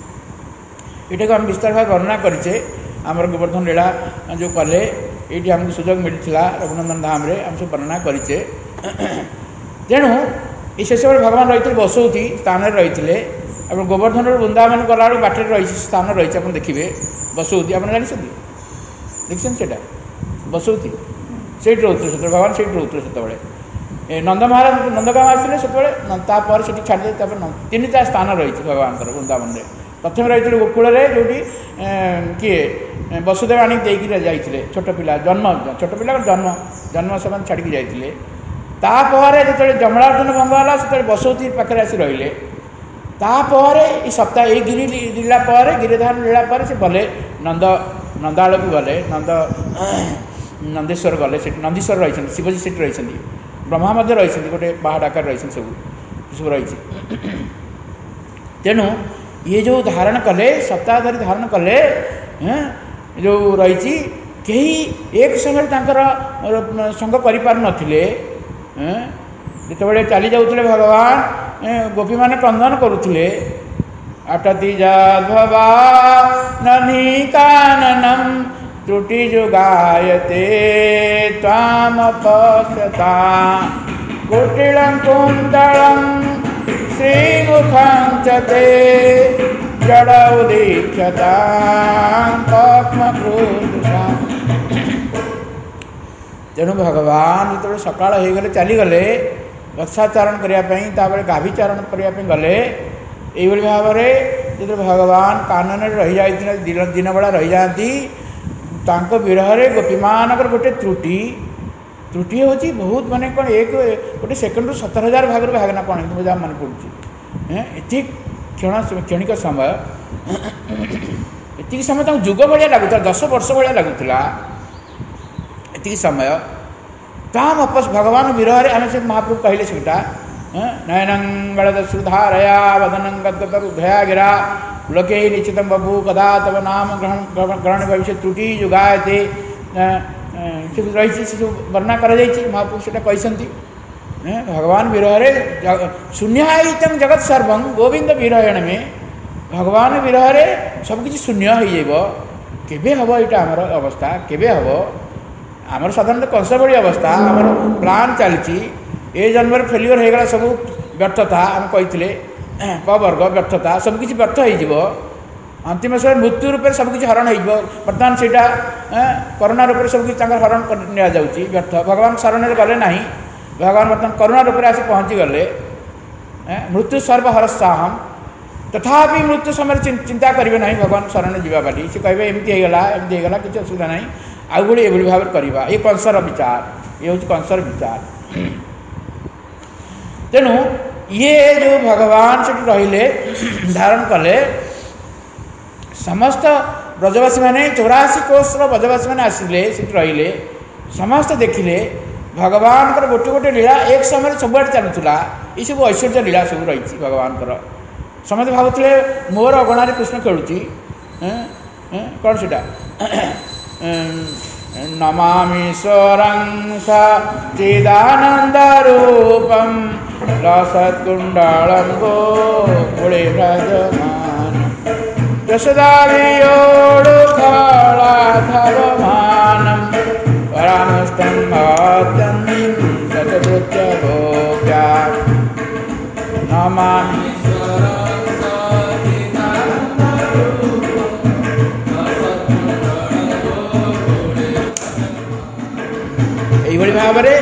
ଏଇଟାକୁ ଆମେ ବିସ୍ତାର ଭାବେ ବର୍ଣ୍ଣନା କରିଛେ। ଆମର ଗୋବର୍ଦ୍ଧନ ଲୀଳା ଯେଉଁ କଲେ, ଏଇଠି ଆମକୁ ସୁଯୋଗ ମିଳିଥିଲା ରଘୁନନ୍ଦନ ଧାମରେ, ଆମେ ସବୁ ବର୍ଣ୍ଣନା କରିଛେ। ତେଣୁ ଏ ସେସବୁରେ ଭଗବାନ ରହିଥିଲେ, ବସୌତି ସ୍ଥାନରେ ରହିଥିଲେ। ଆପଣ ଗୋବର୍ଦ୍ଧନ ବୃନ୍ଦାବନ ଗଲାବେଳକୁ ବାଟରେ ରହିଛି ସ୍ଥାନ ରହିଛି, ଆପଣ ଦେଖିବେ ବସୌତି, ଆପଣ ଜାଣିଛନ୍ତି ଦେଖିଛନ୍ତି ସେଇଟା ବସୌତି, ସେଇଠି ରହୁଥିଲେ ସେତେବେଳେ ଭଗବାନ, ସେଇଠି ରହୁଥିଲେ ସେତେବେଳେ। ଏ ନନ୍ଦ ମହାରାଜ ନନ୍ଦଗାମ ଆସିଥିଲେ ସେତେବେଳେ, ତାପରେ ସେଠି ଛାଡ଼ିଦେଲେ, ତାପରେ ତିନିଟା ସ୍ଥାନ ରହିଛି ଭଗବାନଙ୍କର ବୃନ୍ଦାବନରେ। ପ୍ରଥମେ ରହିଥିଲେ ଗୋକୁଳରେ, ଯେଉଁଠି କିଏ ବସୁଦେବ ଆଣିକି ଦେଇକି ଯାଇଥିଲେ, ଛୋଟ ପିଲା ଜନ୍ମ, ଛୋଟ ପିଲା ଜନ୍ମ ଜନ୍ମ ସେମାନେ ଛାଡ଼ିକି ଯାଇଥିଲେ। ତାପରେ ଯେତେବେଳେ ଯମଳାର୍ଜୁନ ଭଙ୍ଗ ହେଲା ସେତେବେଳେ ବସୌତି ପାଖରେ ଆସି ରହିଲେ। ତାପରେ ଏଇ ସପ୍ତାହ ଏଇ ଗିରି ଲୀଳା ପରେ, ଗିରିଧାରଣ ଲୀଳା ପରେ ସେ ଗଲେ ନନ୍ଦ ନନ୍ଦାଳକୁ ଗଲେ, ନନ୍ଦ ନନ୍ଦେଶ୍ୱର ଗଲେ, ସେଠି ନନ୍ଦୀଶ୍ୱର ରହିଛନ୍ତି, ଶିବଜୀ ସେଠି ରହିଛନ୍ତି, ବ୍ରହ୍ମା ମଧ୍ୟ ରହିଛନ୍ତି, ଗୋଟେ ପାହାଡ଼ ଆକାର ରହିଛନ୍ତି, ସବୁ ସବୁ ରହିଛି। ତେଣୁ ଇଏ ଯେଉଁ ଧାରଣ କଲେ, ସପ୍ତାହ ଧରି ଧାରଣ କଲେ, ଯେଉଁ ରହିଛି, କେହି ଏକ ସମୟରେ ତାଙ୍କର ସଙ୍ଗ କରିପାରୁନଥିଲେ। ଯେତେବେଳେ ଚାଲି ଯାଉଥିଲେ ଭଗବାନ, ଗୋପୀମାନେ କ୍ରନ୍ଦନ କରୁଥିଲେ, ଅଟତି ଯଦ୍ଭବାନନି କାନନଂ ତ୍ରୁଟି ଯୋଗାୟତେ ତ୍ୱାମପଶ୍ୟତା କୁଟିଳଂ କୁନ୍ତଳଂ ଶ୍ରୀମୁଖଂ ଚ ତେ ଜଡ଼ ଉଦୀକ୍ଷତାଂ ପଦ୍ମକୃତୁଷାଂ। ତେଣୁ ଭଗବାନ ଯେତେବେଳେ ସକାଳ ହେଇଗଲେ ଚାଲିଗଲେ ବର୍ଷାଚାରଣ କରିବା ପାଇଁ, ତାପରେ ଗାଭିଚାରଣ କରିବା ପାଇଁ ଗଲେ, ଏଇଭଳି ଭାବରେ ଯେତେବେଳେ ଭଗବାନ କାନନରେ ରହିଯାଇଥିଲେ, ଦିନ ବେଳା ରହିଯାଆନ୍ତି, ତାଙ୍କ ବିରହରେ ଗୋପୀମାନଙ୍କର ଗୋଟେ ତ୍ରୁଟି, ତ୍ରୁଟି ହେଉଛି ବହୁତ, ମାନେ କ'ଣ ଏକ ଗୋଟେ ସେକେଣ୍ଡରୁ ସତର ହଜାର ଭାଗରୁ ଭାଗ ନା କ'ଣ ଏମିତି ଯାହା ମନେ ପଡ଼ୁଛି। ଏତିକି କ୍ଷଣ କ୍ଷଣିକ ସମୟ, ଏତିକି ସମୟ ତାଙ୍କୁ ଯୁଗ ଭଳିଆ ଲାଗୁଥିଲା, ଦଶ ବର୍ଷ ଭଳିଆ ଲାଗୁଥିଲା ଏତିକି ସମୟ। ତାମ ଅପସ ଭଗବାନ ବିରହରେ ଆମେ ସେ ମହାପ୍ରଭୁ କହିଲେ ସେଇଟା, ନୟନଙ୍ଗଳଦ ସୁଧାରୟା ବଦନଂ ଗଦ୍ଗଦ ହୃଦୟା ଗିରା ଲୋକେ ନିଶ୍ଚିତಂ ବଭୁ କଦା ତବ ନାମ ଗ୍ରହଣ ଗ୍ରହଣ ଭବିଷ୍ୟତ ତ୍ରୁଟି ଯୋଗାୟତେ, ସେ ରହିଛି, ସେ ଯେଉଁ ବର୍ଣ୍ଣନା କରାଯାଇଛି ମହାପ୍ରଭୁ ସେଇଟା କହିଛନ୍ତି। ଭଗବାନ ବିରହରେ ଶୂନ୍ୟାୟିତଂ ଜଗତ ସର୍ବଂ ଗୋବିନ୍ଦ ବିରହଣ ମେ, ଭଗବାନ ବିରହରେ ସବୁକିଛି ଶୂନ୍ୟ ହେଇଯିବ। କେବେ ହେବ ଏଇଟା ଆମର ଅବସ୍ଥା, କେବେ ହେବ? ଆମର ସାଧାରଣତଃ କଂସ ଭଳି ଅବସ୍ଥା, ଆମର ପ୍ଲାନ୍ ଚାଲିଛି, ଏ ଜନ୍ମରେ ଫେଲିଓର ହେଇଗଲା, ସବୁ ବ୍ୟର୍ଥତା, ଆମେ କହିଥିଲେ କ ବର୍ଗ ବ୍ୟର୍ଥତା, ସବୁକିଛି ବ୍ୟର୍ଥ ହେଇଯିବ। ଅନ୍ତିମ ସମୟରେ ମୃତ୍ୟୁ ରୂପରେ ସବୁକିଛି ହରଣ ହେଇଯିବ। ବର୍ତ୍ତମାନ ସେଇଟା କରୋନା ରୂପରେ ସବୁକିଛି ତାଙ୍କର ହରଣ କରି ନିଆଯାଉଛି, ବ୍ୟର୍ଥ। ଭଗବାନ ଶରଣରେ ଗଲେ ନାହିଁ, ଭଗବାନ ବର୍ତ୍ତମାନ କରୋନା ରୂପରେ ଆସି ପହଞ୍ଚିଗଲେ। ମୃତ୍ୟୁ ସର୍ବହରସାହମ, ତଥାପି ମୃତ୍ୟୁ ସମୟରେ ଚିନ୍ତା କରିବେ ନାହିଁ ଭଗବାନ ଶରଣରେ ଯିବା ବୋଲି। ସେ କହିବେ ଏମିତି ହେଇଗଲା, ଏମିତି ହେଇଗଲା, କିଛି ଅସୁବିଧା ନାହିଁ, ଆଉ ଭଳି ଏଭଳି ଭାବରେ କରିବା। ଏ କଂସର ବିଚାର, ଇଏ ହେଉଛି କଂସର ବିଚାର। ତେଣୁ ଇଏ ଯେଉଁ ଭଗବାନ ସେଠି ରହିଲେ, ଧାରଣ କଲେ, ସମସ୍ତ ବ୍ରଜବାସୀମାନେ, ଚଉରାଶୀ କୋଶର ବ୍ରଜବାସୀମାନେ ଆସିଲେ, ସେଠି ରହିଲେ, ସମସ୍ତେ ଦେଖିଲେ ଭଗବାନଙ୍କର ଗୋଟେ ଗୋଟେ ଲୀଳା ଏକ ସମୟରେ ସବୁଆଡ଼େ ଚାଲୁଥିଲା। ଏଇସବୁ ଐଶ୍ୱର୍ଯ୍ୟ ଲୀଳା ସବୁ ରହିଛି ଭଗବାନଙ୍କର। ସମସ୍ତେ ଭାବୁଥିଲେ ମୋର ଅଗଣାରେ କୃଷ୍ଣ ଖେଳୁଛି, କ'ଣ ସେଇଟା ନମାମି ସ୍ୱରଂ ସଚ୍ଚିଦାନନ୍ଦ ରୂପଂ ଲସତ୍କୁଣ୍ଡଳଂ ଗୋକୁଳେ ବ୍ରଜମାନ ଯଶୋଦାଭିୟୋଡୁ ଫଳାଧବମାନଂ ପରାମଷ୍ଟଂ ଅତ୍ୟନ୍ତିଂ ସଚଦୃତ୍ୟ ভোগ্যা নমামি এইভাবে ভাবে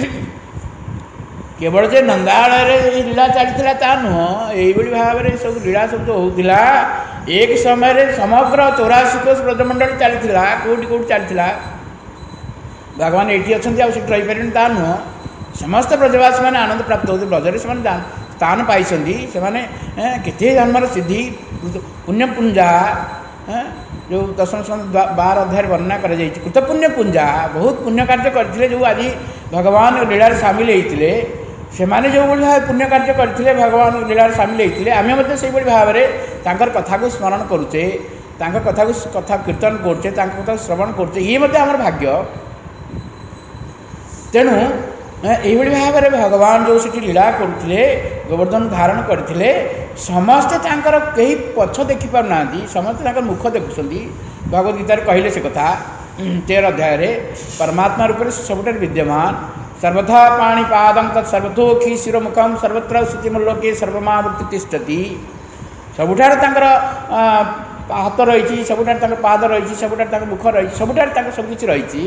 কেবল যে নন্দাଳୟରେ লীଳା ଚାଲିଥିଲା ତା ନୁହଁ, এইଭଳି ଭାବରେ ସବୁ ଲୀଳା ସବୁ ହେଉଥିଲା। ଏକ ସମୟରେ ସମଗ୍ର ଚଉରାଶୀ କୋଶ ବ୍ରଜମଣ୍ଡଳ ଚାଲିଥିଲା। କେଉଁଠି କେଉଁଠି ଚାଲିଥିଲା, ଭଗବାନ ଏଇଠି ଅଛନ୍ତି ଆଉ ସେଠି ରହିପାରିବେନି ତା ନୁହଁ। ସମସ୍ତ ବ୍ରଜବାସୀମାନେ ଆନନ୍ଦ ପ୍ରାପ୍ତ ହେଉଥିଲେ। ବ୍ରଜରେ ସେମାନେ ସ୍ଥାନ ପାଇଛନ୍ତି। ସେମାନେ କେତେ ଜନ୍ମର ସିଦ୍ଧି ପୁଣ୍ୟପୁଞ୍ଜା, ଯେଉଁ ଦଶମ ବାର ଅଧ୍ୟାୟରେ ବର୍ଣ୍ଣନା କରାଯାଇଛି, କୃତପୁଣ୍ୟ ପୁଞ୍ଜା, ବହୁତ ପୁଣ୍ୟ କାର୍ଯ୍ୟ କରିଥିଲେ। ଯେଉଁ ଆଜି ଭଗବାନ ଲୀଳାରେ ସାମିଲ ହେଇଥିଲେ, ସେମାନେ ଯେଉଁଭଳି ଭାବରେ ପୁଣ୍ୟ କାର୍ଯ୍ୟ କରିଥିଲେ, ଭଗବାନ ଲୀଳାରେ ସାମିଲ ହେଇଥିଲେ, ଆମେ ମଧ୍ୟ ସେଇଭଳି ଭାବରେ ତାଙ୍କର କଥାକୁ ସ୍ମରଣ କରୁଛେ, ତାଙ୍କ କଥାକୁ କଥା କୀର୍ତ୍ତନ କରୁଛେ, ତାଙ୍କ କଥାକୁ ଶ୍ରବଣ କରୁଛେ। ଇଏ ମଧ୍ୟ ଆମର ଭାଗ୍ୟ। ତେଣୁ ଏଇଭଳି ଭାବରେ ଭଗବାନ ଯେଉଁ ସେଠି ଲୀଳା କରୁଥିଲେ, ଗୋବର୍ଦ୍ଧନ ଧାରଣ କରିଥିଲେ, ସମସ୍ତେ ତାଙ୍କର କେହି ପଛ ଦେଖିପାରୁନାହାନ୍ତି, ସମସ୍ତେ ତାଙ୍କର ମୁଖ ଦେଖୁଛନ୍ତି। ଭଗବଦ୍ ଗୀତାରେ କହିଲେ ସେ କଥା ତେର ଅଧ୍ୟାୟରେ, ପରମାତ୍ମା ରୂପରେ ସେ ସବୁଠାରେ ବିଦ୍ୟମାନ। ସର୍ବଥା ପାଣିପାଦଂ ତତ୍ ସର୍ବତୋଖି ଶିରୋମୁଖମ୍ ସର୍ବତ୍ର ସ୍ଥିତିମଲ୍ଲୋକେ ସର୍ବମାବୃତ୍ତି ତିଷ୍ଠତି। ସବୁଠାରେ ତାଙ୍କର ହାତ ରହିଛି, ସବୁଠାରେ ତାଙ୍କ ପାଦ ରହିଛି, ସବୁଠାରେ ତାଙ୍କ ମୁଖ ରହିଛି, ସବୁଠାରେ ତାଙ୍କ ସବୁକିଛି ରହିଛି।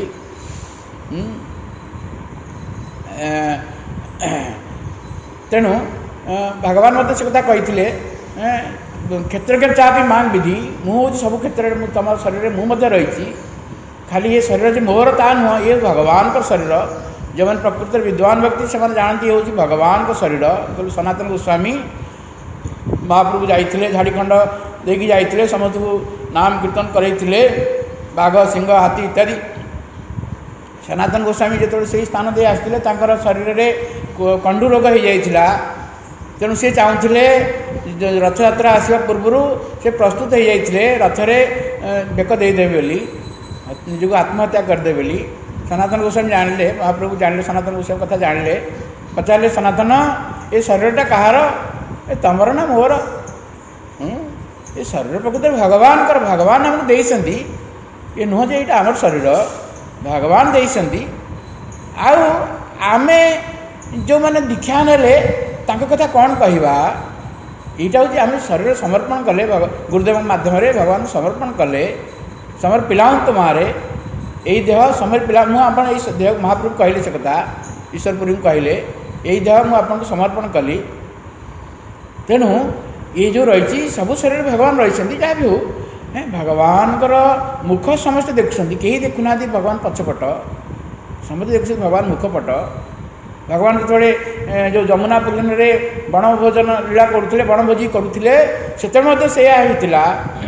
ତେଣୁ ଭଗବାନ ମଧ୍ୟ ସେ କଥା କହିଥିଲେ, କ୍ଷେତ୍ରଜ୍ଞ ଚାପି ମାଂ ବିଧି, ମୁଁ ହେଉଛି ସବୁ କ୍ଷେତ୍ରରେ, ମୁଁ ତମ ଶରୀରରେ ମୁଁ ମଧ୍ୟ ରହିଛି। ଖାଲି ଏ ଶରୀର ଯେ ମୋର ତା ନୁହଁ, ଇଏ ଭଗବାନଙ୍କ ଶରୀର। ଯେଉଁମାନେ ପ୍ରକୃତରେ ବିଦ୍ୱାନ ବ୍ୟକ୍ତି ସେମାନେ ଜାଣନ୍ତି ହେଉଛି ଭଗବାନଙ୍କ ଶରୀର। ସନାତନ ଗୋସ୍ୱାମୀ ମହାପ୍ରଭୁ ଯାଇଥିଲେ, ଝାଡ଼ିଖଣ୍ଡ ଦେଇକି ଯାଇଥିଲେ, ସମସ୍ତଙ୍କୁ ନାମ କୀର୍ତ୍ତନ କରାଇଥିଲେ, ବାଘ ସିଂହ ହାତୀ ଇତ୍ୟାଦି। ସନାତନ ଗୋସ୍ୱାମୀ ଯେତେବେଳେ ସେହି ସ୍ଥାନ ଦେଇ ଆସିଥିଲେ ତାଙ୍କର ଶରୀରରେ କଣ୍ଡୁ ରୋଗ ହୋଇଯାଇଥିଲା। ତେଣୁ ସେ ଚାହୁଁଥିଲେ ରଥଯାତ୍ରା ଆସିବା ପୂର୍ବରୁ ସେ ପ୍ରସ୍ତୁତ ହୋଇଯାଇଥିଲେ ରଥରେ ବେକ ଦେଇଦେବେ ବୋଲି, ନିଜକୁ ଆତ୍ମହତ୍ୟା କରିଦେବେ ବୋଲି। ସନାତନ ଗୋସ୍ୱାମୀ ଜାଣିଲେ, ମହାପ୍ରଭୁ ଜାଣିଲେ, ସନାତନ ଗୋସ୍ୱାମୀ କଥା ଜାଣିଲେ, ପଚାରିଲେ ସନାତନ ଏ ଶରୀରଟା କାହାର? ଏ ତମର ନା ମୋର? ଏ ଶରୀର ପ୍ରକୃତରେ ଭଗବାନଙ୍କର, ଭଗବାନ ଆମକୁ ଦେଇଛନ୍ତି, ଏ ନୁହଁ ଯେ ଏଇଟା ଆମର ଶରୀର, ଭଗବାନ ଦେଇଛନ୍ତି। ଆଉ ଆମେ ଯେଉଁମାନେ ଦୀକ୍ଷା ନେଲେ ତାଙ୍କ କଥା କ'ଣ କହିବା? ଏଇଟା ହେଉଛି ଆମେ ଶରୀର ସମର୍ପଣ କଲେ, ଗୁରୁଦେବଙ୍କ ମାଧ୍ୟମରେ ଭଗବାନ ସମର୍ପଣ କଲେ, ସମର ପିଲାଙ୍କ ମାରେ ଏଇ ଦେହ ସମର ପିଲା, ମୁଁ ଆପଣ ଏଇ ଦେହ ମହାପ୍ରଭୁ କହିଲେ ସେ କଥା, ଈଶ୍ୱରପୁରୀଙ୍କୁ କହିଲେ ଏଇ ଦେହ ମୁଁ ଆପଣଙ୍କୁ ସମର୍ପଣ କଲି। ତେଣୁ ଏ ଯେଉଁ ରହିଛି ସବୁ ଶରୀରରେ ଭଗବାନ ରହିଛନ୍ତି। ଯାହା ବି ହଉ, ଭଗବାନଙ୍କର ମୁଖ ସମସ୍ତେ ଦେଖୁଛନ୍ତି, କେହି ଦେଖୁନାହାନ୍ତି ଭଗବାନ ପଛପଟ, ସମସ୍ତେ ଦେଖୁଛନ୍ତି ଭଗବାନ ମୁଖପଟ। ଭଗବାନ ଯେତେବେଳେ ଯେଉଁ ଯମୁନା ପୂର୍ଣ୍ଣିମାରେ ବଣଭୋଜନ ଲୀଳା କରୁଥିଲେ, ବଣଭୋଜି କରୁଥିଲେ, ସେତେବେଳେ ମଧ୍ୟ ସେଇଆ ହେଇଥିଲା।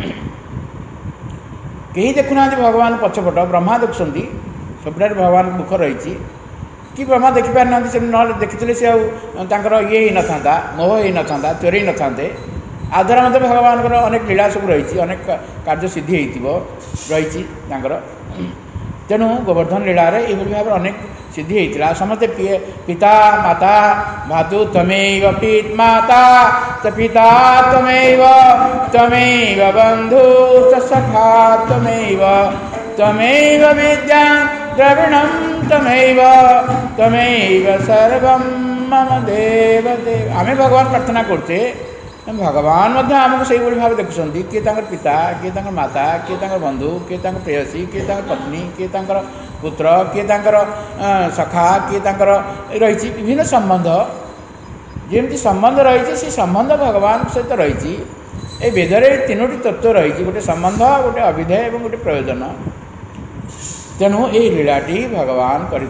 କେହି ଦେଖୁନାହାନ୍ତି ଭଗବାନ ପଛପଟ, ବ୍ରହ୍ମା ଦେଖୁଛନ୍ତି, ସବୁଠାରେ ଭଗବାନ ମୁଖ ରହିଛି। କି ବ୍ରହ୍ମା ଦେଖିପାରିନାହାନ୍ତି, ସେ ନ ଦେଖିଥିଲେ ସେ ଆଉ ତାଙ୍କର ଇଏ ହେଇନଥାନ୍ତା, ମୋହ ହେଇନଥାନ୍ତା, ଚୋରେଇ ନଥାନ୍ତେ। ଆ ଦ୍ୱାରା ମଧ୍ୟ ଭଗବାନଙ୍କର ଅନେକ ଲୀଳା ସବୁ ରହିଛି, ଅନେକ କାର୍ଯ୍ୟ ସିଦ୍ଧି ହେଇଥିବ ରହିଛି ତାଙ୍କର। ତେଣୁ ଗୋବର୍ଦ୍ଧନ ଲୀଳାରେ ଏଇଭଳି ଭାବରେ ଅନେକ ସିଦ୍ଧି ହେଇଥିଲା। ସମସ୍ତେ ପିତା ମାତା ଭାତୁ ତମେବ ପିତ ମାତା ତ ପିତା ତମେବ ତମେବ ବନ୍ଧୁ ତ ସଖା ତମେବ ତମେବ ବିଦ୍ୟା ଦ୍ରବିଣଂ ତମେବ ତମେବ ସର୍ବଂ ମମ ଦେବ ଦେବ। ଆମେ ଭଗବାନ ପ୍ରାର୍ଥନା କରୁଛେ, ଭଗବାନ ମଧ୍ୟ ଆମକୁ ସେଇଭଳି ଭାବେ ଦେଖୁଛନ୍ତି। କିଏ ତାଙ୍କର ପିତା, କିଏ ତାଙ୍କର ମାତା, କିଏ ତାଙ୍କର ବନ୍ଧୁ, କିଏ ତାଙ୍କର ପ୍ରେୟସୀ, କିଏ ତାଙ୍କର ପତ୍ନୀ, କିଏ ତାଙ୍କର ପୁତ୍ର, କିଏ ତାଙ୍କର ସଖା, କିଏ ତାଙ୍କର ରହିଛି ବିଭିନ୍ନ ସମ୍ବନ୍ଧ। ଯେମିତି ସମ୍ବନ୍ଧ ରହିଛି ସେ ସମ୍ବନ୍ଧ ଭଗବାନଙ୍କ ସହିତ ରହିଛି। এই বেদরে তিনোটি তত্ত্ব রয়েছে, গোটে সম্বন্ধ, গোটে অবিধেয় এবং গোটে প্রয়োজন। তেণু এই লীলাটি ভগবান করে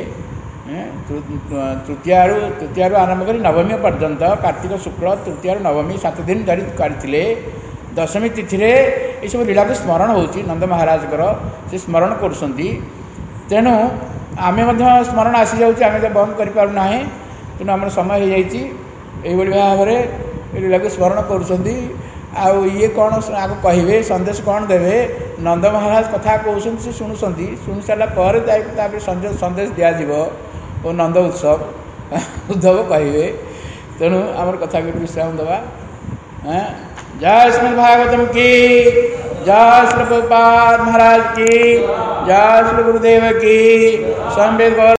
তৃতীয়ারু তৃতীয়ারু আরম্ভ করে নবমী পর্যন্ত, কার্তিক শুক্ল তৃতীয়ারু নবমী সাত দিন ধরি করে। দশমী তিথিরে এইসব লীলাকে স্মরণ হচ্ছে, নন্দ মহারাজଙ୍କର ସେ ସ୍ମରଣ କରୁଛନ୍ତି। ତେଣୁ ଆମେ ମଧ୍ୟ ସ୍ମରଣ ଆସିଯାଉଛି, ଆମେ ତ ବନ୍ଦ କରିପାରୁନାହିଁ। ତେଣୁ ଆମର ସମୟ ହେଇଯାଇଛି। ଏଇଭଳି ଭାବରେ ଏ লীଳାକୁ ସ୍ମରଣ କରୁଛନ୍ତି। ଆଉ ଇଏ କ'ଣ ଆଗ କହିବେ, ସନ୍ଦେଶ କ'ଣ ଦେବେ? ନନ୍ଦ ମହାରାଜ କଥା କହୁଛନ୍ତି, ସେ ଶୁଣୁଛନ୍ତି। ଶୁଣି ସାରିଲା ପରେ ଯାଇକି ତାପରେ ସନ୍ଦେଶ ଦିଆଯିବ ଓ ନନ୍ଦ ଉତ୍ସବ ଉଦ୍ଧବ କହିବେ। ତେଣୁ ଆମର କଥା ଗୋଟେ ବିଶ୍ରାମ ଦେବା। जय श्रीमद् भागवतम की जय, श्री प्रभुपाद महाराज की जय, श्री गुरुदेव की।